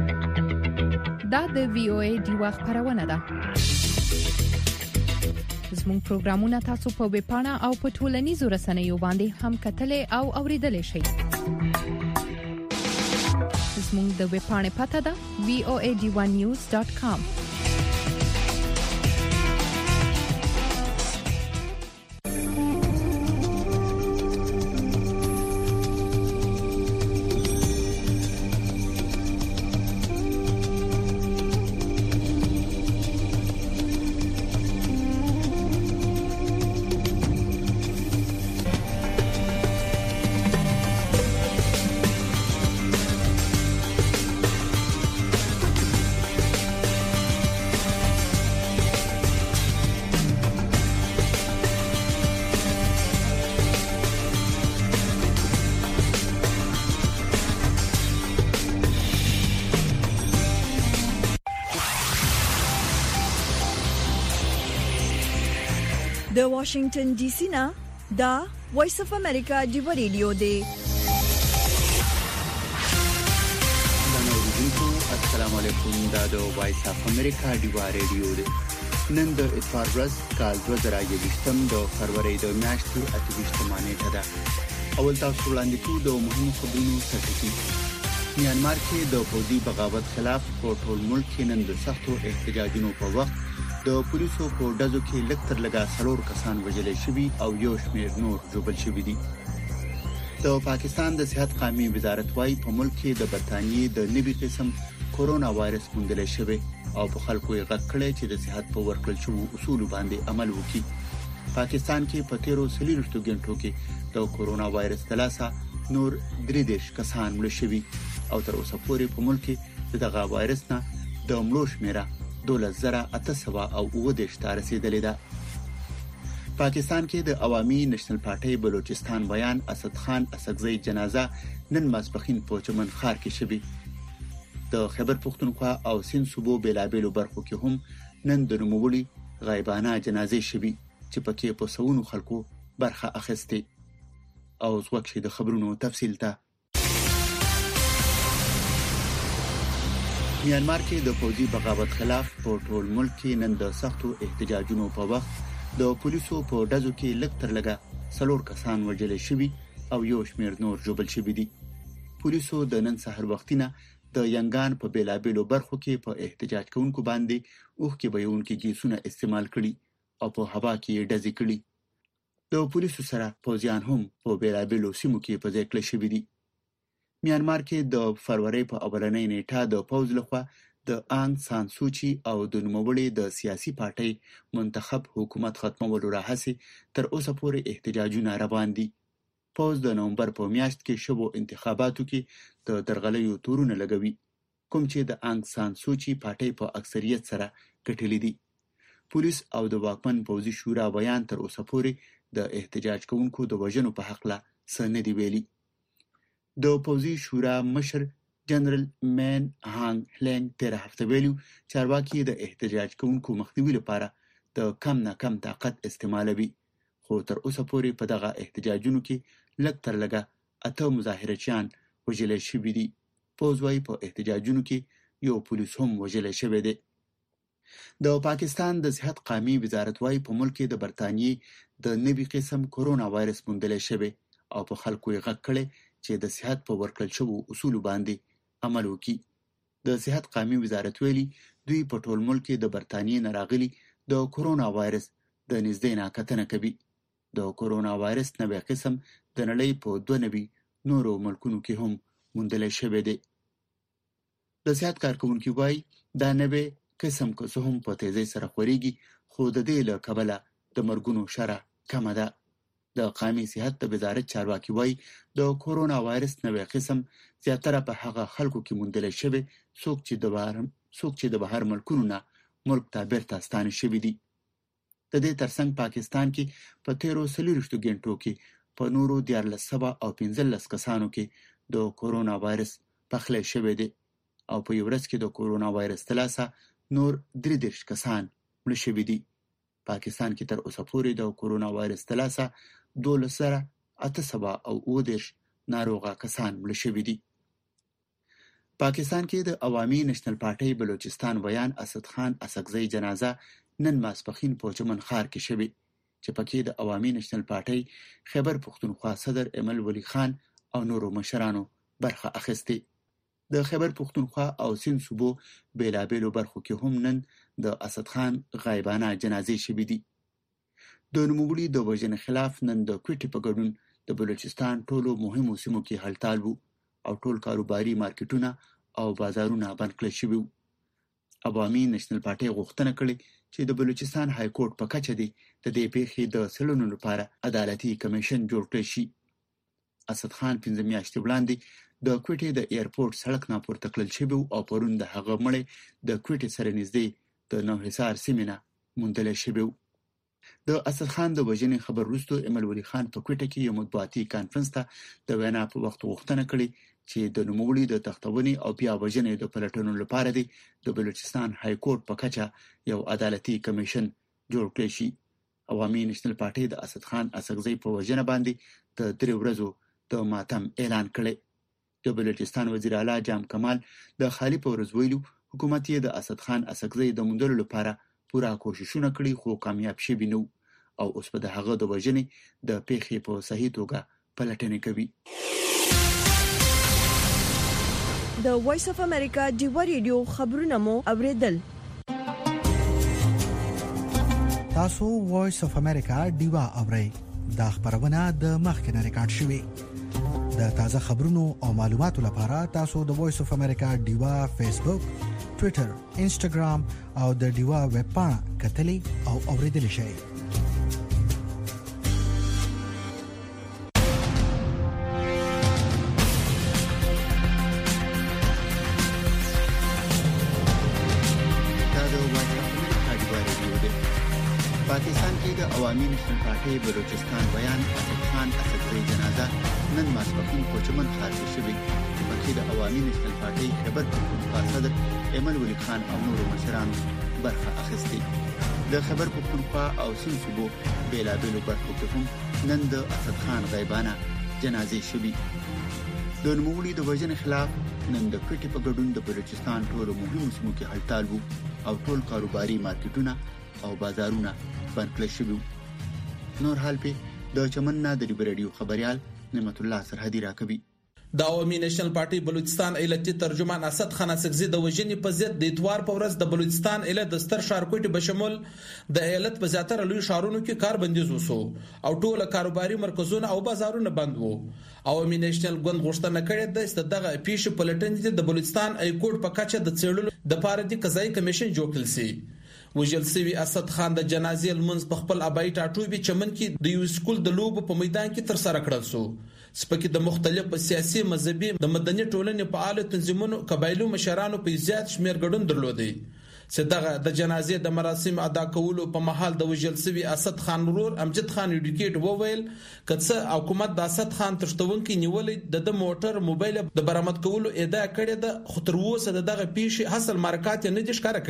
دا د VOA ډیوا خبرونه ده. زموږ پروګرامونه تاسو په ویب پاڼه او په ټولنیزو رسنیو باندې هم کتلای او اوریدلای شئ. زموږ د ویب پاڼې پته ده voad1news.com. د واشنگټن ډي سي نه دا وایس اف امریکا دی ریډیو دی. السلام علیکم. دا د وایس اف امریکا دی ریډیو دی. نن د اتوار ورځ کال 2021 د فروری د میاشتې 28 نیټه ده. اول تاسو وړاندې کوو د مهمو خبرونو سرټکی. میانمار کې د پوځي بغاوت خلاف په ټول ملک کې نن د سختو احتجاجونو په وخت د پولیسو په ډزو کې لکتر لګا 4 کسان وژل شوي او یو شمېر نور ژوبل شوي دي. د پاکستان د صحت قومي وزارت وايي په ملک کې د برتانیې د نوي قسم کورونا وایرس موندل شوی او په خلکو یې غږ کړی چې د صحت په ورکړل شوو اصول باندې عمل وکړي. پاکستان کې په 13 غنټو کې د کورونا وایرس تلاسه نور 33 کسان مړ شوي او تر اوسه پورې په ملک کې دغه وایرس نه د مړو شمیره 2810 ته رسیدلې ده. پاکستان کې د عوامي نېشنل پارټي بلوچستان بیان اسد خان اسدزئی جنازه نن ماسپخین په چمن خار کې شوه. د خیبر پختونخوا او سین صوبو بلابلو برخو کې هم نن د نوموړي غایبانه جنازې شوه چې پکې په سونو خلکو برخه اخیسته. او زوښ د خبرونو تفصیل ته میانمار کې د پوځي بغاوت خلاف په ټول ملک کې نن د سختو احتجاجونو په وخت د پولیسو په ډزو کې لکتر لګا 4 کسان وژل شوي او یو شمېر نور ژوبل شوي دي. پولیسو د نن سحر وختینه د ینګان په بیلابلو برخو کې په احتجاج کوونکو باندې اوښکې بهونکي ګیسونه استعمال کړي او په هوا کې ډزې کړي. د پولیسو سره پوځیان هم په بیلابلو سیمو کې په ځای کړل شوي دي. میانمار کې د فروری په اولنۍ نیټه د پوځ لخوا د آنګ سان سوچي او د نوموړي د سیاسي پارټۍ منتخب حکومت ختمولو راهسي تر اوسه پورې احتجاجونه روان دي. پوځ د نومبر په میاشت کې شوو انتخاباتو کې د درغلیو تورونه لګوي کوم چې د آنګ سان سوچي پارټۍ په اکثریت سره ګټلې دي. پولیس او د واکمن پوځي شورا بیان تر اوسه پورې د احتجاج کوونکو د وژنو په حق لا څه نه دی ویلي. د پوځي شورا مشر جنرال مین هانګ هلنګ تیر هفته ویلو چارواکي د احتجاج کوونکو مخنیوي لپاره د کم نه کم طاقت استعمالوي. خو تر اوسه پورې په دغه احتجاجونو کې لکتر لګا 8 مظاهرچیان وژل شوي دي. پوځ وايي په احتجاجونو کې یو پولیس هم وژل شوی دی. د پاکستان د صحت قومي وزارت وايي په ملک کې د برتانیې د نوي قسم کورونا وایرس موندل شوی او په خلکو یې غږ کړی چې د صحت په ورکړل شوو اصول باندې عمل وکړي. د صحت قومي وزارت ویلي دوی په ټول ملک کې د برتانیې نه راغلي د کورونا وایرس د نږدې ناکتنه کوي. د کورونا وایرس نوی قسم د نړۍ په 92 نورو ملکونو کې هم موندل شوی دی. د صحت کارکونکو وايي دا نوی قسم که څه هم په تیزی سره خوريږي خو د دې له کبله د مرګونو شرح کمه ده. د قومي صحت د وزارت چارواکي وايي د کورونا وایرس نوی قسم زیاتره په هغه خلکو کې موندل شوی څوک چې د بهر ملکونو نه ملک ته بیرته ستانه شوي دي. د دې ترڅنګ پاکستان کې په 13 غنټو کې په نورو 1415 کسانو کې د کورونا وایرس پخلی شوی دی او په یو ورځ کې د کورونا وایرس تلاسه نور 33 کسان مړ شوي دي. پاکستان کې تر اوسه پورې د کورونا وایرس تلاسه 12819 ناروغه کسان مړ شوي دي. پاکستان کې د عوامي نېشنل پارټي بلوچستان بیان اسد خان اسدزئی جنازه نن ماسپخین په چمن خار کې شوې چې پکې د عوامي نېشنل پارټۍ خیبر پښتونخوا صدر ایمل ولی خان او نورو مشرانو برخه اخیستې د خیبر پښتونخوا او سیند صوبو بیلابیلو برخو کې هم نن د اسد خان غایبانه جنازې شوې دي د نوموړي د وژنې خلاف نن د کوټې په ګډون د بلوچستان ټولو مهمو سیمو کې هړتال وو او ټول کاروباري مارکیټونه او بازارونه بند کړل شوي وو عوامي نېشنل پارټۍ غوښتنه کړې چې د بلوچستان های کورټ په کچه دی د دې پیښې د څېړنو لپاره عدالتي کمیشن جوړ کړی شي اسد خان 15 میاشتې وړاندې د کوټې د ایرپورټ سړک نه پورته کړل شوی او پرون د هغه مړی د کوټې سره نږدې د نوحصار سیمې نه موندل شوی د اسد خان د وژنې خبر وروسته ایمل ولی خان په کوټه کې یو مطبوعاتي کانفرنس ته د وینا په وخت غوښتنه کړې چې د نوموړي د تختونې او بیا وژنې د پلټنو لپاره دی د بلوچستان های کورټ په کچه یو عدالتي کمیشن جوړ کړی شي عوامي نېشنل پارټۍ د اسد خان اسغزي په وژنه باندې د 3 ورځو د ماتم اعلان کړی د بلوچستان وزیر اعلی جام کمال د خالی په ورځ ویلو حکومت یې د اسد خان اسغزي د موندلو لپاره پوره کوششونه کړي خو کامیاب شوي نه او اوس په هغه د وژنې د پیښې په صحیح توګه پلټنې کوي د وایس اف امریکا ډیوا ریډیو خبرونه مو اوریدل تاسو وایس اف امریکا ډیوا اورئ دا خبرونه د مخکنه ریکارډ شوی د تازه خبرونو او معلوماتو لپاره تاسو د وایس اف امریکا ډیوا فیسبوک ټوئیټر انسټاګرام او د ډیوا ویب پاڼه کتلی او اوریدل شئ پاکستان کې د عوامي نېشنل پارټۍ بلوچستان بیان اسد خان اسدزي جنازه نن ماسپخین په چمن خار کې شوې چې پکې د عوامي نېشنل پارټۍ خیبر پښتونخوا صدر ایمل ولی خان او نورو مشرانو برخه اخیستې د خیبر پښتونخوا او سیند صوبو بیلابیلو برخو کې هم نن د اسد خان غایبانه جنازې شوې د نوموړي د وژنې خلاف نن د کوټې په ګډون د بلوچستان ټولو مهمو سیمو کې هړتال وو او ټول کاروباري مارکیټونه او بازارونه بند کړل شوي نور حال په د چمن نه د ریډیو خبريال نعمت الله سرحدي راکوي د عوامي نېشنل پارټۍ بلوچستان ایالتي ترجمان اسد خان اسغزي د وژنې په ضد د اتوار په ورځ د بلوچستان ایالت د ستر ښارکوټي بشمول د ایالت په زیاتره لوی ښارونو کې کار بندیز وسو او ټول کاروباري مرکزونه او بازارونه بند وو عوامي نېشنل ګوند غوښتنه کړې ده چې دغه پیښه پلټنې د بلوچستان ایکوټ په کچه د څېړلو د پاره د قضایي کمیشن جوړ کړل شي وجل سوي اسد خان د جنازې لمنځ په خپل ابای ټاټوبي چمن کې د یو سکول د لوب په میدان کې تر سره کړل شو سپکې د مختلف سیاسي مذهبي د مدني ټولنې په اړه تنظیمونو قبایلو مشرانو په زیات شمیر ګډون درلودي چې دغه د جنازې د مراسم ادا کولو په محل د وجل سوي اسد خان ورور امجد خان ایډیکیټ وویل کڅه حکومت د اسد خان ترشتونکو نیولې د موټر موبایل د برآمد کولو ادعا کړې ده خو تر اوسه دغه پیښې حاصل مارکات نه دي ښکاره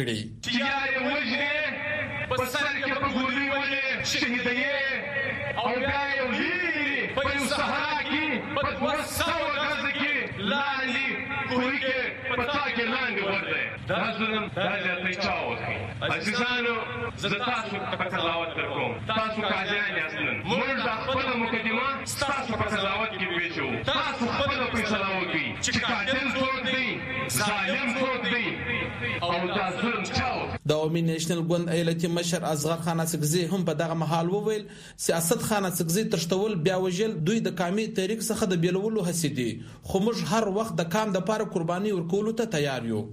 کړي په سر کې په ګولۍ ولې شهیدې او بیا یو لري په یو صحرا کې په 200 غزه کې لاندې کوی کې په تا کې لاندې ورته دا ظلم دا ځای چاو عزیزانو زه تاسو په تلاوت کوم تاسو کاجان یاستن موږ د خپل مقدمه تاسو په تلاوت کې ویچو تاسو خپل په تلاوت کې چې کاجن څوک دی ظالم څوک دی او دا ظلم چاو د عوامي نېشنل ګوند ایالتي مشر اصغر خان اسغزي هم په دغه محل وویل سیاست خان اسغزي ترشتول بیا وجل دوی د کامي تاریخ څخه د بیلولو هڅې دي خو موږ هر وخت د کام د لپاره قرباني ورکولو ته تیار یو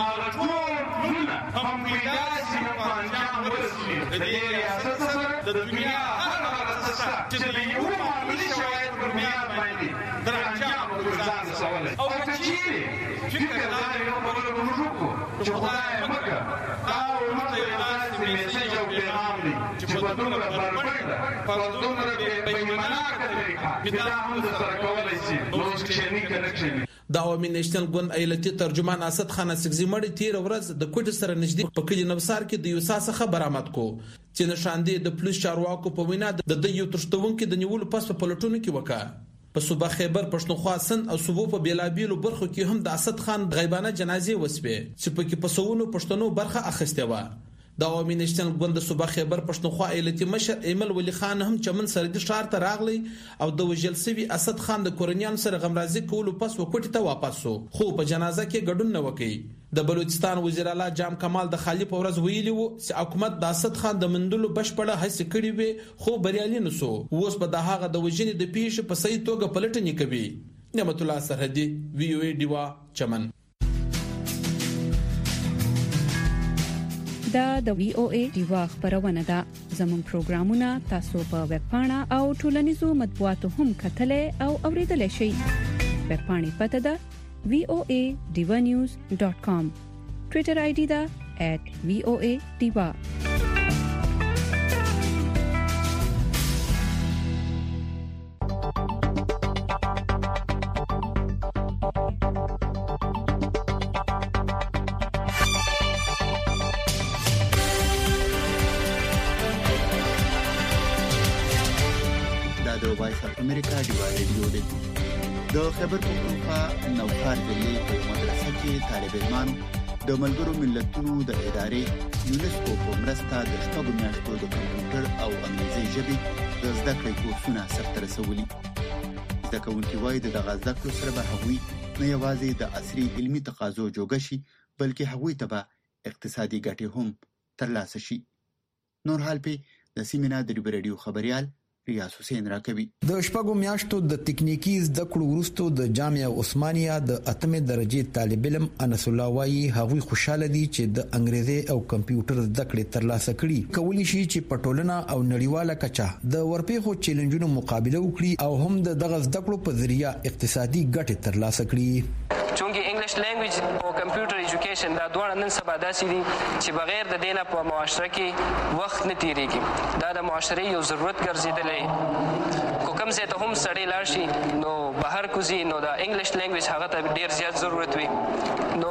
د دنیا هر څه چې د یو معاملې شوی په دنیا باندې درجه ګزار سوال او چې فکر لري نو په لور وروکو چې خدای مکه دا ورته یو میسج او پیغام دی چې په دومره بربنده په دومره بېایمانه طریقه دا هم د سره کولای شي نو چې نه کنکشن د عوامي نېشنل ګوند ایالتي ترجمان اسد خان اسغزي مړی تیر ورځ د کوټ سره نږدې په کلی نوسار کې د یو څخه برآمد کو چې نشاندې د پولیس چارواکو په وینا د یو ترشتونکو د نیولو پس په پلټونو کې وکړه په صوبه خیبر پښتونخوا سند او صوبو په بیلابیلو برخو کې هم د اسد خان غیبانه جنازې وسوي چې په کې په سونو پښتنو برخه اخیسته و د عوامي نېشنل ګوند صوبه خیبر پښتونخوا ایالتي مشر ایمل ولی خان هم چمن سرحدي ښار ته راغلی او د وژل شوي اسد خان د کورنیانو سره غمرازي کولو پس وکوټي ته واپس شو خو په جنازه کې ګډون نه وکړي د بلوچستان وزیر اعلی جام کمال د خالی په ورځ ویلي وو چې حکومت د اسد خان د مندلو بشپړه هڅه کړې وي خو بریالي نه شو اوس په دغه د وژنې د پیښې په صحیح توګه پلټنې کوي نعمت الله سرحدي وی او ای ډیوا چمن دا د وی او ای ډیوا خبرونه ده زموږ پروګرامونه تاسو په ویب پاڼه او ټولنیزو مطبوعاتو هم کتلې او اوریدلای شئ ویب پاڼې پته ده voanews.com ټوئیټر آی ډی ده @voadiva امریکا ډیوا ریډیو دی د خیبر پښتونخوا نوښار ضلع په مدرسه کې طالب علمانو د ملګرو ملتونو د ادارې یونسکو په مرسته د شپږو میاشتو د کمپیوټر او انګلیزي ژبې د زده کړې کورسونه سرته رسولي. زده کوونکي وایي دغه زده کړو سره به هغوی نه یوازې د عصري علمي تقاضو جوګه شي بلکې هغوی ته به اقتصادي ګټې هم ترلاسه شي. نور حال په د سیمینار د ریډیو خبريال ریاض حسین راکوي. د شپږو میاشتو د تکنیکی زده کړو وروسته د جامعه عثمانیه د 8مې درجه طالب علم انس الله وايي هغوی خوشاله دي چې د انګریزي او کمپیوټر زده کړې ترلاسه کړي کولی شي چې په ټولنه او نړیواله کچه د ورپېخو چیلنجونو مقابله وکړي او هم دغه زده کړو په ذریعہ اقتصادي ګټې ترلاسه کړي. چونګې انګلیش لینګویج او کمپیوټر ایجوکیشن دا دواړه نن سبا داسې دي چې بغیر د دینه په معاشره کې وخت نه تیریږي. دا د معاشرې یو ضرورت ګرځیدلی کو کوم ځای ته هم سړی لاړ شي نو بهر کوزي نو د انګلیش لینګویج هغه ته ډیر زیات ضرورت وي. نو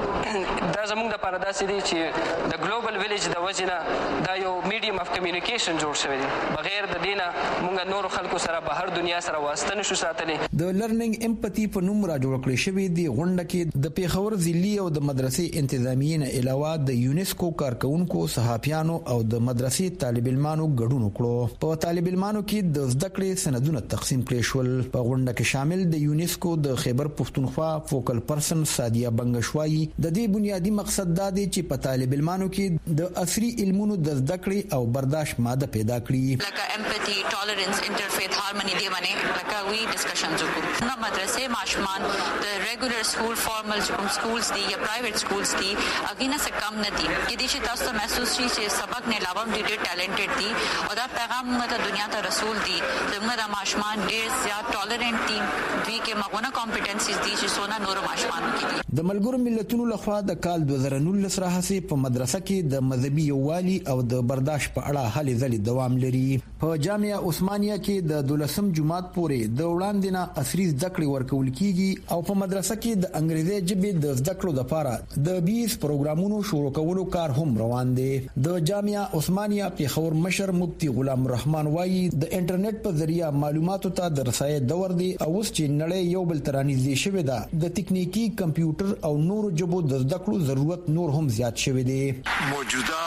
دا زموږ لپاره داسې دی چې د ګلوبل ویلیج د وجې نه دا یو میډیم اف کمیونیکیشن جوړ شوی دی. بغیر د دینه موږ نور خلکو سره بهر دنیا سره واسطه نشو ساتلی. د لرنینګ امپاتی په نوم را جوړ کړی شوی دی غونډه کې د پیښور ضلعي او د مدرسې انتظامیې نه علاوه د یونسکو کارکونکو صحافیانو او د مدرسې طالب علمانو ګډون وکړو. په طالب علمانو کې د زده کړې سندونه تقسیم کړي شول. په غونډه کې شامل د یونسکو د خیبر پښتونخوا فوکل پرسن سادیه بنگشوایی د دې بنیادی مقصد دا دی چې په طالب علمانو کې د عصري علمونو د زده کړې او برداشت ماده پیدا کړي لکه امپاتی ټالرنس انټرفیث هارمونی دی باندې لکه وی ډسکشنز وکړو. نو مدرسې ماشومان د ریګولر سکول فارمل کوم سکولز دي یا پرایویټ سکولز دي اګینه څه کم نه دي. کې دې چې تاسو ته محسوس شي چې سبق نه علاوه ډېر ټیلنټډ دي او دا پیغام موږ ته دنیا ته رسول دي. زموږ د ماشومان ډېر زیات ټالرنټ دي دوی کې مغونه کمپټنسیز دي چې سونه نور ماشومان کې دي. د ملګرو ملتونو لخوا د کال 2019 راهیسې په مدرسه کې د مذهبي یووالي او د برداشت په اړه هلې ځلې دوام لري. په جامعه عثمانیه کې د 12 جمعات پورې د وړاندې نه عصري زده کړې ورکول کیږي او په مدرسه کې د انګریزي ژبې د زده کړو لپاره د 20 پروګرامونو شروع کولو کار هم روان دی. د جامعه عثمانیه پیښور مشر مفتي غلام الرحمن وايي د انټرنیټ په ذریعہ معلوماتو ته د رسایت دور دی او اوس چې نړۍ یو بل ترانیزي شوې ده د تکنیکی کمپیوټر او نورو ژبو د زده کړو ضرورت نور هم زیات شوی دی. موجوده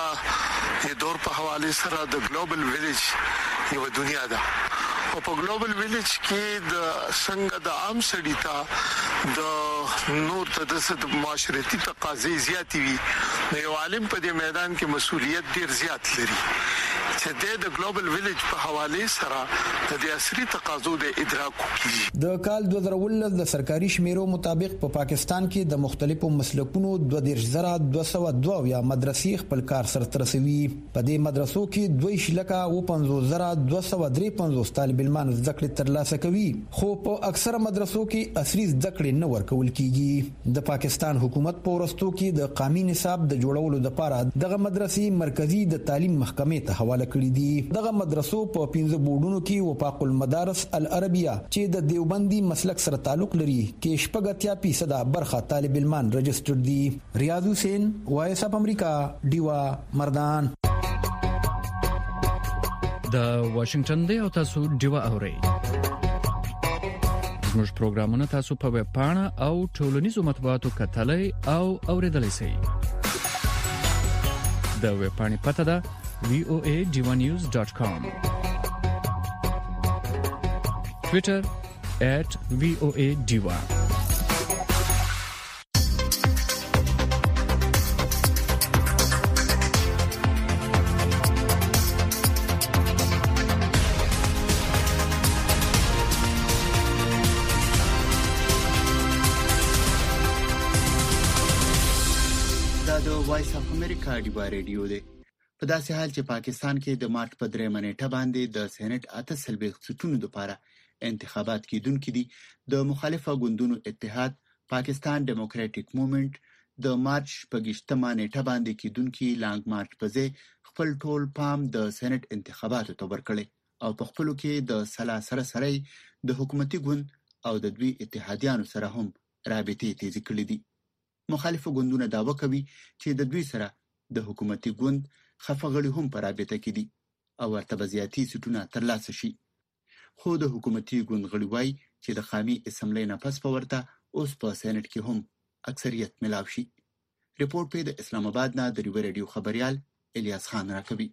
دور په حواله سره د ګلوبل ویلیج یو دنیا ده او په ګلوبل ویلیج کې د څنګه د عام سړی ته د نور ته د معاشرتي تقاضې زیاتې وي نو یو عالم په دې میدان کې مسؤلیت ډیر زیات لري چې د ګلوبل ویلیج په حواله سره د عصري تقاضو د ادراک کوي. د کال 2019 د سرکاري شمیرو مطابق په پاکستان کې د مختلفو مسلکونو 22,202 مدرسې خپل کار سره رسوي. په دې مدرسو کې 2,50,253 طالب علمان زده کړې ترلاسه کوي خو په اکثره مدرسو کې عصري زده کړې نه ورکول کیږي. د پاکستان حکومت په ورستو کې د قومي نصاب د جوړولو لپاره دغه مدرسې مرکزی د تعلیم محکمې ته حواله کړې دي. دغه مدرسو په 15 بورډونو کې وفاق المدارس العربیه چې د دیوبندي مسلک سره تعلق لري کې 80% برخه طالب علمان رجسټر دي. ریاض حسین وایس اپ امریکا ډیوا مردان. د واشنگټن دی او تاسو ډیوا اورئ. زموږ پروګرامونه تاسو په ویب پاڼه او ټولنیزو مطبوعاتو کتلای او اوریدلای شئ. د ویبپاڼې پته ده voadivanews.com. Twitter @voadiva. وایس اف امریکا ډیوا ریډیو دی. په داسې حال چې پاکستان کې د مارچ په 3 نیټه باندې د سېنات 48 سټونو لپاره انتخابات کیدونکو دي، د مخالفه ګوندونو اتحاد پاکستان ډیموکراټیک موومېنټ د مارچ په 28 نیټه باندې کیدونکو لانګ مارچ په ځای خپل ټول پام د سېنات انتخاباتو ته ورکړي او په خپل کې د سره د حکومتي ګوند او د دوی اتحادیانو سره هم رابطې تیز کړې دي. مخالفه ګوندونه دعوه کوي چې د دوی سره د حکومتي ګوند خفغړي هم په رابطه کې دي او ورته بزیاتی سټونه ترلاسه شي. خو د حکومتي ګوند غړي وایي چې د قومي اسمبلی نه پس پورته اوس په سېنات کې هم اکثریت ملاو شي. ریپورت په د اسلام آباد نه د ریو رادیو خبريال الیاس خان راکوي.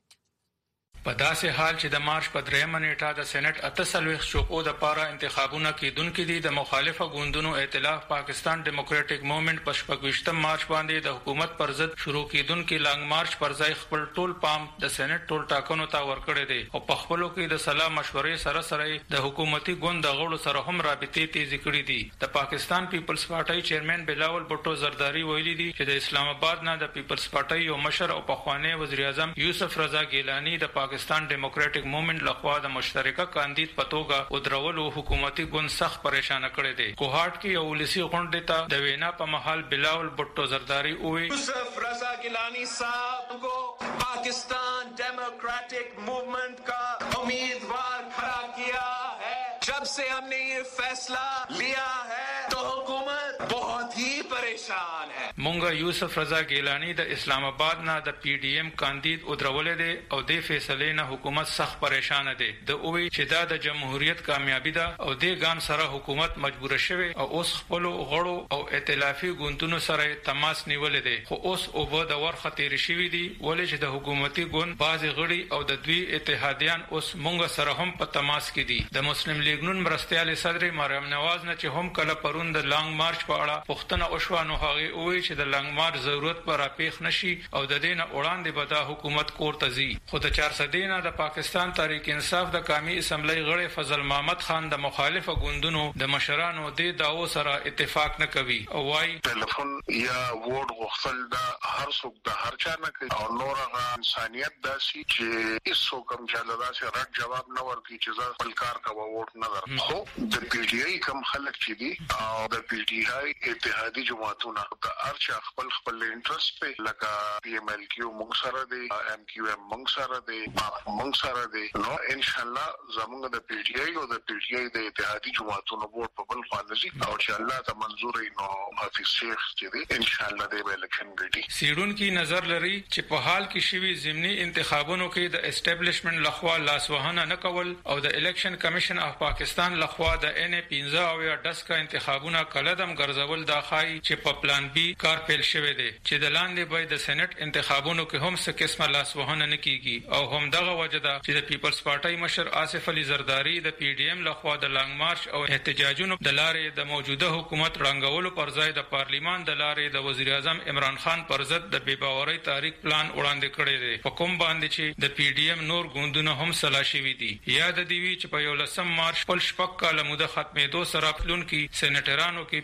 په داسې حال چې د مارچ په 3 نیټه د سېنات 48 شوقو د پاره انتخابونه کیدونکو دي، د مخالفه ګوندونو ائتلاف پاکستان ډیموکراټیک موومېنټ په 28 مارچ باندې د حکومت پر ضد شروع کیدونکو لانګ مارچ پر ځای خپل ټول پام د سېنات ټول ټاکنو ته ورکړی دی او په خپلو کې د سلام مشورې سره د حکومتي ګوند د غړو سره هم رابطې تیز کړې دي. د پاکستان پیپلز پارټي چیرمن بلاول بټو زرداری ویلي دي چې د اسلام آباد نه د پیپلز پارټي یو مشر او پخوانی وزیر اعظم یوسف رضا ګیلانی د پاکستان ډیموکراټیک موومېنټ لخوا د مشترکه کاندید په توګه ودرولو حکومتي ګوند سخت پریشان کړی دی. کوهاټ کې یو ولسی غونډه ته د وینا په محل بلاول بټو زرداری وی یوسف رضا گیلانی صاحب کو پاکستان ڈیموکریٹک موومنٹ کا امیدوار کھڑا کیا ہے. جب سے ہم نے یہ فیصلہ لیا ہے تو حکومت بہت ہی پریشان ہے. مونږ یوسف رضا گیلانی د اسلام آباد نه د پی ډی ایم کاندید ودرولې دی او د فیصلې نه حکومت سخت پریشان دی. د اووی چې دا د جمهوریت کامیابی ده او د ګام سره حکومت مجبور شوه او اوس خپل غړو او ائتلافي ګوندونو سره تماس نیولې دی. خو اوس اوبه د ورخه تیر شوی دی ولې چې د حکومتي ګوند بعض غړي او د دوی اتحادیان اوس مونږ سره هم په تماس کې دي. د مسلم لیگ نون مرستيال صدر مریم نواز نه چې هم کله پرون د لانګ مارچ په اړه پښتنه اوښوانو هغه وی چې د لانګ مارچ ضرورت پر اپیخ نشي او د دینه وړاندې به د حکومت کور تزي. خو د 400 نه د پاکستان تحریک انصاف د قومي اسمبلی غړي فضل محمد خان د مخالفه ګوندونو د مشرانو د داو سره اتفاق نه کوي او وايي ټلیفون یا ووټ غوښتل د هر څوک د هر چا نه کوي او نور انسانيت داسي چې هیڅ کوم چاله داسې رد جواب نه ورکړي چې زه خپل کار کوم ووټ نه درم. خو د پی ډی آی کوم خلک چې دي او د پی ډی آی اتحادی جماعتونه د ارچا خپل انټرست په لکه پی ایم ال کیو مونږ سره دی، ام کیو ام مونږ سره دی، مونږ سره دی. نو ان شاء الله زموږ د پی ډی آی او د پی ډی آی د اتحادی جماعتونو ووټ په بل خوا نشي او چې الله ته منزور نو حافظ شیخ چې دی ان شاء الله د الیکشن ګټي. سیرون کی نظر لري چې په حال کې شوی ضمني انتخابونو کې د اسټابلیشمنت لخوا لاسوهنه نه کول او د الیکشن کمیشن اف پاکستان لخوا د ان 15 او یا 10 کا انتخابونه کلدم ګرځول دا خای چې په پلان بی کار پیل شوی دی چې د لاندې به د سېنات انتخابونو کې هم څه قسمه لاسوهنه نه کیږي او هم دغه وجدا چې د پیپلز پارټي مشر آصف علي زرداری د پی ډی ایم لخوا د لانګ مارچ او احتجاجونو د لارې د موجوده حکومت رنګولو پر ځای د پارلیمان د لارې د وزیر اعظم عمران خان پر ضد د بے باورۍ تاریخ پلان وړاندې کړی دی. په کوم باندې چې د پی ډی ایم نور ګوندونه هم سلا شوی دي. یاد دی وی چې په 11 مارچ پل شپږ کاله موده ختمېدو سره پلون کې سېنټرانو کې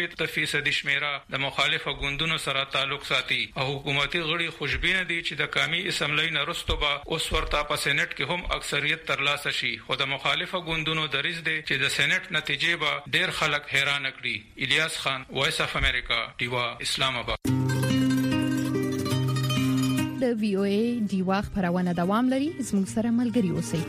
15% شمیره د مخالفه ګوندونو سره تعلق ساتي او حکومتي غړي خوشبینه دي چې د قومي اسمبلی نه وروسته به اوس ورته په سېنات کې هم اکثریت ترلاسه شي. خو د مخالفه ګوندونو دریځ دی چې د سېنات نتیجې به ډېر خلک حیران کړي. الیاس خان، وایس اف امریکا، ډیوا، اسلام آباد. د وی او ای ډیوا خبرونه دوام لري. زموږ سره ملګري اوسئ.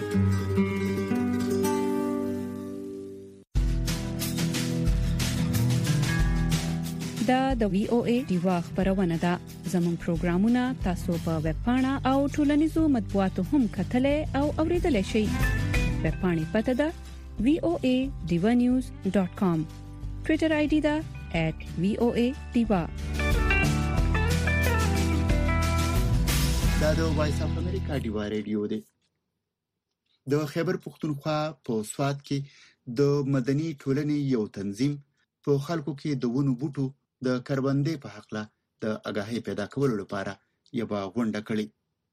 دا د وی او ای ډیوا خبرونه ده. زموږ پروګرامونه تاسو په ویب پاڼه او ټولنیزو مطبوعاتو هم کتلای او اوریدلای شئ. ویب پاڼې پته ده voadivanews.com. ټوئیټر آی ډی ده @voadiva. دا د وایس اف امریکا ډیوا ریډیو دی. د خیبر پختونخوا په سوات کې د مدني ټولنې یو تنظیم په خلکو کې د ونو بوټو د کروندې په حق له د آگاهی پیدا کولو لپاره یو غونډه کړې.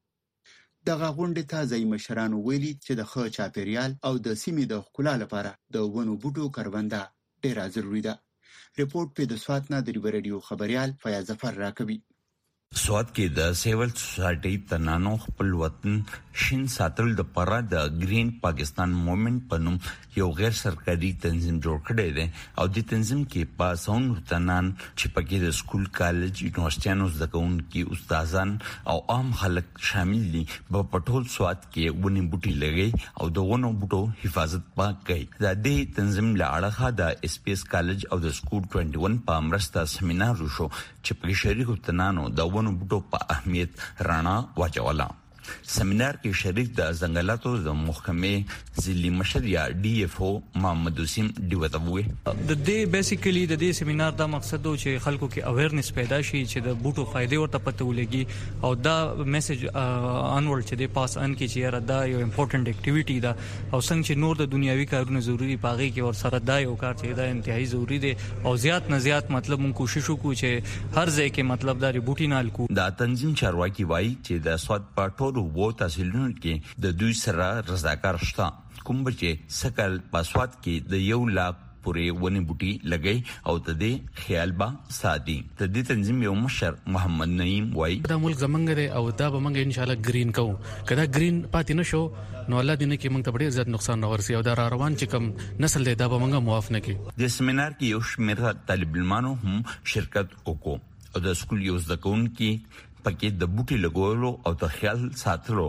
دغه غونډې ته ځای مشرانو ویلي چې د ښه چاپیریال او د سیمې د ښکلا لپاره د ونو بوټو کرونده ډیره ضروري ده. ریپورت په د سوات نه د ریو ریډیو خبريال فیاض ظفر راکوي. سوات کې د سیول سوسایټي تنانو خپل وطن شین ساتل د پاره د گرین پاکستان موومېنټ په نوم یو غیر سرکاري تنظیم جوړ کړی دی او د تنظیم کې پاسون تنان چې پکې د سکول کالج یونیورسيټانو زده کوونکي استادان او عام خلک شامل دي په پټول سوات کې ونی بوټي لګي او د ونو بوټو حفاظت کوي. د دې تنظیم له اړخه د اس پی اس کالج او د سکول 21 په مرسته سیمینار شو چې په شریکو تنانو د ونو بوټو په اهمیت رانا واچولا. سیمینار کې شریک د ځنګلاتو د محکمې ضلعي مشر یا ډي اف او محمد حسین دیوتوي د دې بیسیکلی د دې سیمینار دا مقصد و چې خلکو کې اویرنس پیدا شي چې د بوټو فائدې ورته پته ولګي او دا میسج انورډ چې د پاس ان کې چې دا یو امپورټنت اکټیویټي ده او څنګه چې نور د دنیوي کارونه ضروری پاغي کې ور سره دا یو کار چې دا انتهایی ضروری دی او زیات نه زیات مطلب مون کوشش وکړو چې هر ځای کې مطلب دا بوټي نال کو. دا تنظیم چارواکي وایي چې د سواد پټول وو تحصیلونو کې د دوی سره رضاکار شته کوم چې سکل پاسواد کې د 1 لاکھ پورې ونی بوټي لګي او د دې خیال با سادي. د دې تنظیم یو مشر محمد نعیم وایي دا ملک زمونږ دی او دا به موږ ان شاء الله گرین کوو. کله گرین پاتې نشو نو الله دې نه کې موږ ته ډېر زیات نقصان راورسي او دا روان چې کوم نسل دی دا به موږ معاف نه کړي. د سیمینار کې یو شمېر طالب علمانو هم شرکت وکړو او د سکول یو زده کوونکي پکې د بوټي لګولو او د خیال ساتلو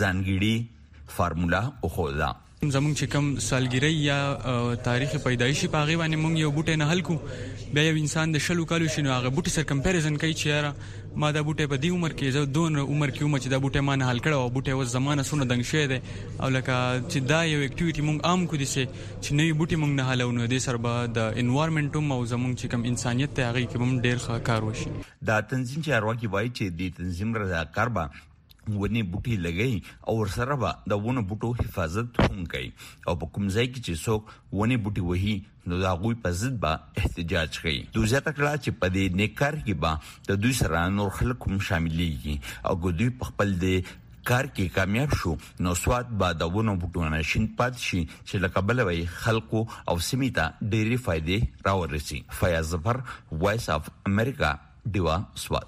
ځانګړي فارمولا وخوده. زمونږ چې کوم سالګری یا تاریخ پیدایشي پاغي باندې مونږ یو بوټي نه حل کو بیا یو انسان د شلو کالو شنو هغه بوټي سره کمپیریزن کوي چې یاره ما دا بوټي په دې عمر کې زه دون عمر کې عمر چې دا بوټي ما نه حل کړو او بوټي و زمانه سونه دنګ شه دي او لکه چې دا یو اکټیویټي مونږ عام کو دي چې نوې بوټي مونږ نه حلونه دي سره به د انوایرنمنت او زمونږ چې کوم انسانيت ته هغه کې هم ډېر ښه کار وشي. دا تنظیم چې ارواکي وایي چې د تنظیم رضاکار به ونی بوټي لګي او ورسره به د ونو بوټو حفاظت هم کوي او په کوم ځای کې چې څوک ونی بوټي وهي نو دا غوي په ضد به احتجاج کوي. دوی ځکه چې په دې نیکار کې به د دوی سره نور خلک هم شاملېږي او دوی په خپل د کار کې کامیاب شو نو سواد به د ونو بوټو نشین پات شي چې لکه بل وي خلکو او سیمه ډېری فائدې راورسي. فیاض ظفر وایس اف امریکا ډیوا سواد.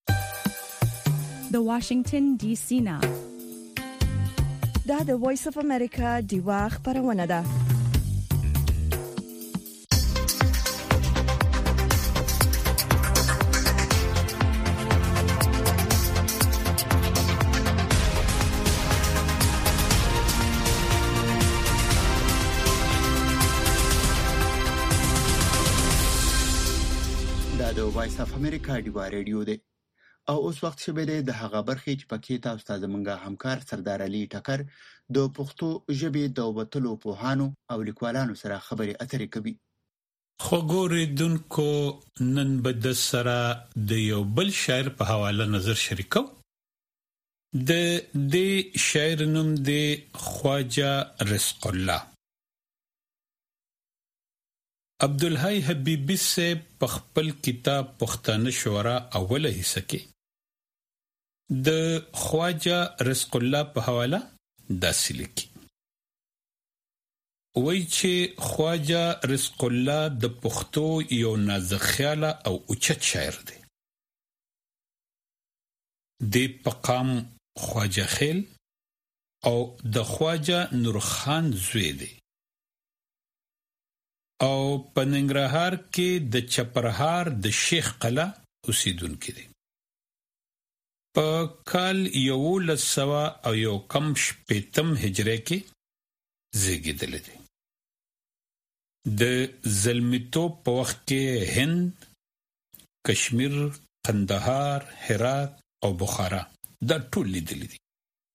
د واشنگټن ډي سي نه دا د وایس اف امریکا ډیوا خبرونه ده. دا د وایس اف امریکا ډیوا ریډیو دی او اوس وخت شوه د هغه برخې چې پکې تاسو ته زمونږ همکار سردار علي ټکر د پښتو ژبې د وتلو پوهانو او لیکوالانو سره خبرې اترې کوي. خو ګوریدونکو نن به د سره د یو بل شاعر په حواله نظر شریکو. د دې شاعر نوم دی خواجه رزق الله. عبدالحی حبیبی سے په خپل کتاب پښتانه شعرا اوله حصہ کې د خواجه رزق الله په حواله داسې لیکي. وایي چې خواجه رزق الله د پښتو یو نازک خیاله او اوچت شاعر دی. د پقام خواجه خیل او د خواجه نورخان زوی دی او په ننګرهار کې د چپرهار د شیخ قلعه اوسیدونکو دی. په کال 1191 هجری کې زیږیدل دي. د زلمیتوب په وخت کې هند، کشمیر، قندهار، هرات او بخارا دا ټول لیدل دي.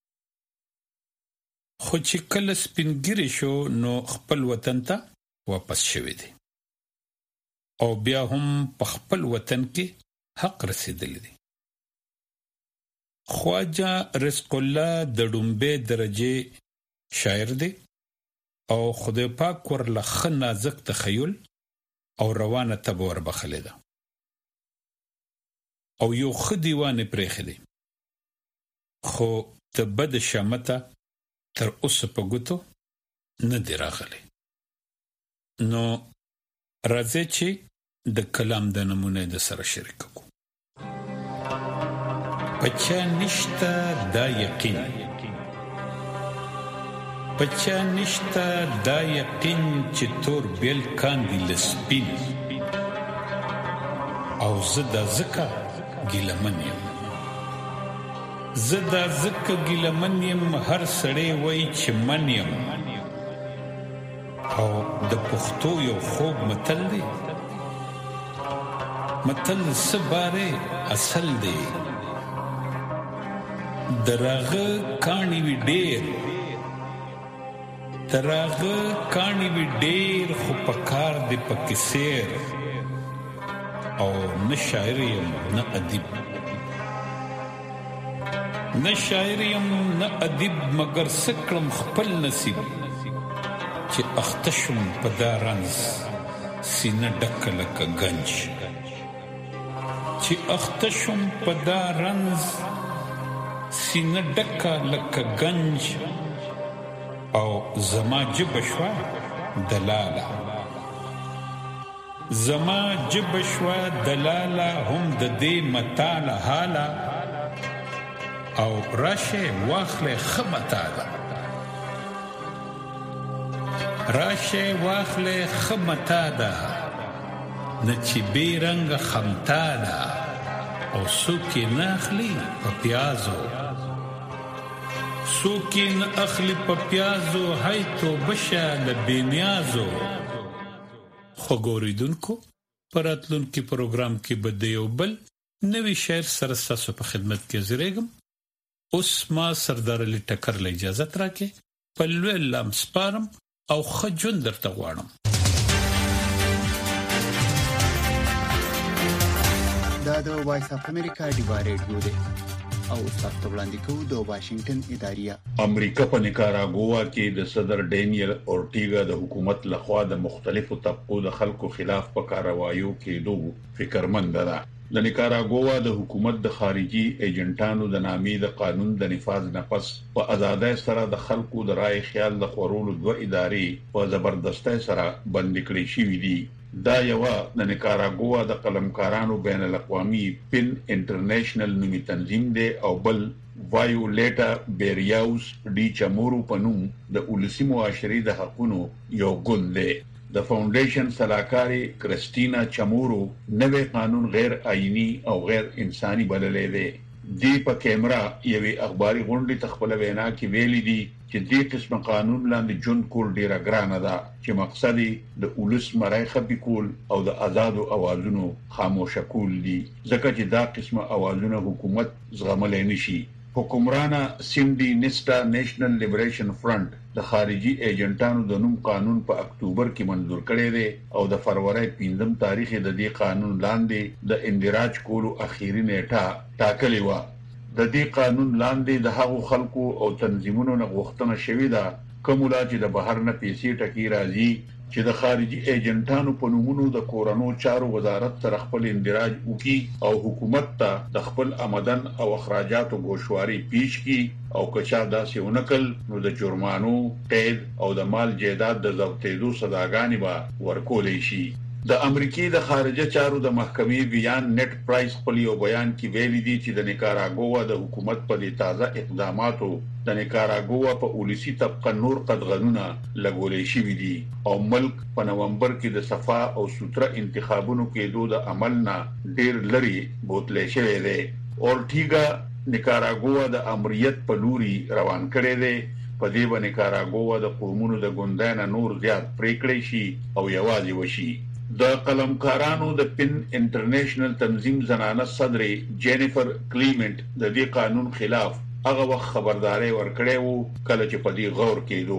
خو چې کله سپینګری شو نو خپل وطن ته واپس شوی دی او بیا هم په خپل وطن کې حق رسیدلی دی. خواجه رزق الله د ډومبه درجه شاعر دی او خدای پاک ورله خ نازک تخیل او روانه تبور بخله ده او یو خ دیوان پرېخه دی خو تبد شمته تر اوسه په ګوتو نه دی راغلی نو راځي چې د کلام د نمونه د سره شریک کو پچا نشتا دا یقین پچا نشتا دا یقین چې تور بیل کاندي لسپین او زدا زکا ګلمنیم زدا زکا ګلمنیم هر سړی وای چې منیم او د پښتو یو خوب متل دی متل سباره اصل دی دراغه کانی وی ډیر دراغه کانی وی ډیر خو پکار دی پکې سیر او نه شاعریم نه ادیب نه شاعریم نه ادیب مگر سکړم خپل نصیب چې اختشم په دارنز سینه ډکه لکه گنج چې اختشم په دارنز سینه ډکه لکه گنج او زما جبشوا دلاله زما جبشوا دلاله هم د دې متاله حاله او راشه واخله خمتاله راشه واخله خمتاله نچی بیرنگ خمتاله او سوکی ناخلی پا پیازو سوکی ناخلی پا پیازو های تو بشا لبینیازو خوگوریدون کو پراتلون کی پروگرام کی بدیو بل نوی شعر سرستاسو پا خدمت کی زیرگم اس ما سردار علی ٹکر لی اجازت راکے پلوی اللام سپارم او خجون در تغوانم دا د وایس اف امریکا ډیوا ریډیو دی او تاسو وړاندې کوو د واشنگټن ادارې امریکا په نیکاراګوا کې د صدر ډینیل اورټیګا د حکومت لخوا د مختلفو طبقو د خلکو خلاف په کاروایو کې دوه فکرمند ده د نیکاراګوا د حکومت د خارجي ایجنټانو د نامې د قانون د نفاذ نه پس په آزادۍ سره د خلکو د رائے خیال د خورولو دوه ادارې په زبردستۍ سره بند کړې شوې دي دا یو د نیکاراګوا د قلمکارانو بین الاقوامي پن انټرنیشنل نومي تنظیم دی او بل وایولیټا بیریاوس ډی چامورو پنوم د اولسی معاشري د حقوقو یو ګوند دی د فاونډیشن سلاکاري کریسټینا چامورو نوې قانون غیر آئینی او غیر انساني بللې دی دی په کیمرا یوې اخباري غونډې تخپل وینا کې ویلي دي چې دې قسم قانون لاندې جون کول ډیره ګرانه ده چې مقصد د اولس مرای خپي کول او د آزادو اوازونو خاموش کول دي ځکه چې دا قسم اوازونه حکومت زغملای نشي حکمرانه سینډي نسټا نېشنل لیبریشن فرنٹ د خارجي ایجنټانو د نوم قانون په اکتوبر کې منظور کړی دی او د فروری 5 تاریخ د دې قانون لاندې د اندراج کولو اخیری نیټه ټاکلې و د دې قانون لاندې د هغو خلکو او تنظیمونو نه غوښتنه شوې ده کومه چې د بهر نه پیسې ټکی راځي چې د خارجي ایجنټانو په نومونو د کورونو چارو وزارت سره خپل اندراج وکي او حکومت ته د خپل آمدن او اخراجاتو ګوشواري پیش کی او کچا داسې ونکل نو د جرمانو قید او د مال جیداد د ضبطېدو صداګانې به ورکولې شي د امریکای د خارجه چارو د محکمې بیان نت پرایس خپل یو بیان کې ویلي دي چې د نیکاراګوا د حکومت په دې تازه اقداماتو د نیکاراګوا په اولسی طبقه نور قدغنونه لګولې شوې دي او ملک په نومبر کې د صفا او سوتره انتخابونو کې د عمل نه ډیر لري بوتلې شوې ده اورټیګا نیکاراګوا د امریت په لوري روان کړي دي په دې باندې نیکاراګوا د قومونو د ګوندانه نور زیات پریکړې شي او یوازې وشي د قلمکارانو د پن انټرنیشنل تنظیم زنانه صدر جینیفر کلیمنت د دې قانون خلاف هغه وخت خبرداري ورکړې وو کله چې په دې غور کېدو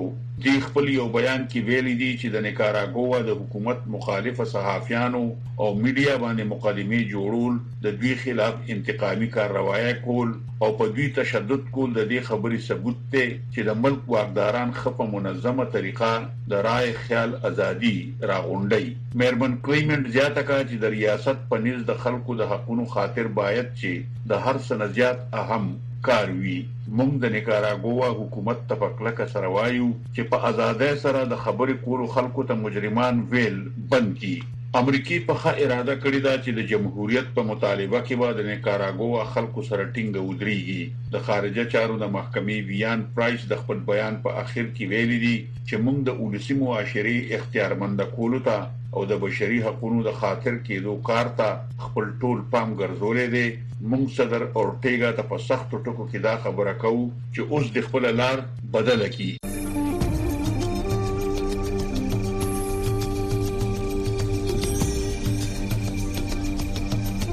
دی خپل یو بیان کې ویلي دي چې د نیکاراګوا د حکومت مخالف صحافیانو او میډیا باندې مقدمه جوړول د دوی خلاف انتقامي کارروایي کول او په دوی تشدد کول د دې خبرې ثبوت دی چې د ملک واکداران خپه منظمه طریقه د رائے خیال ازادي راغونډي. مېرمن کلیمنټ زیاته کړه چې د ریاست په نيز د خلکو د حقوقو خاطر باید چې د هر سنجات اهم کاروي. موږ د نیکاراګوا حکومت ته په کلکه سره وایو چې په آزادۍ سره د خبرې کولو خلکو ته مجرمان ویل بند کړي. امریکای په ښه اراده کړې ده چې د جمهوریت په مطالبه کې به د نیکاراګوا خلکو سره ټینګ ودرېږي. د خارجه چارو د محکمې ویان پرایس د خپل بیان په اخر کې ویلي دي چې موږ د ولسی معاشري اختیارمند کولو ته او د بشري حقوقو د خاطر کېدو کار ته خپل ټول پام ګرځولې دي. موږ صدر اورټیګا ته په سخت ټکو کې دا خبره کوو چې اوس د خپل لار بدل کړي.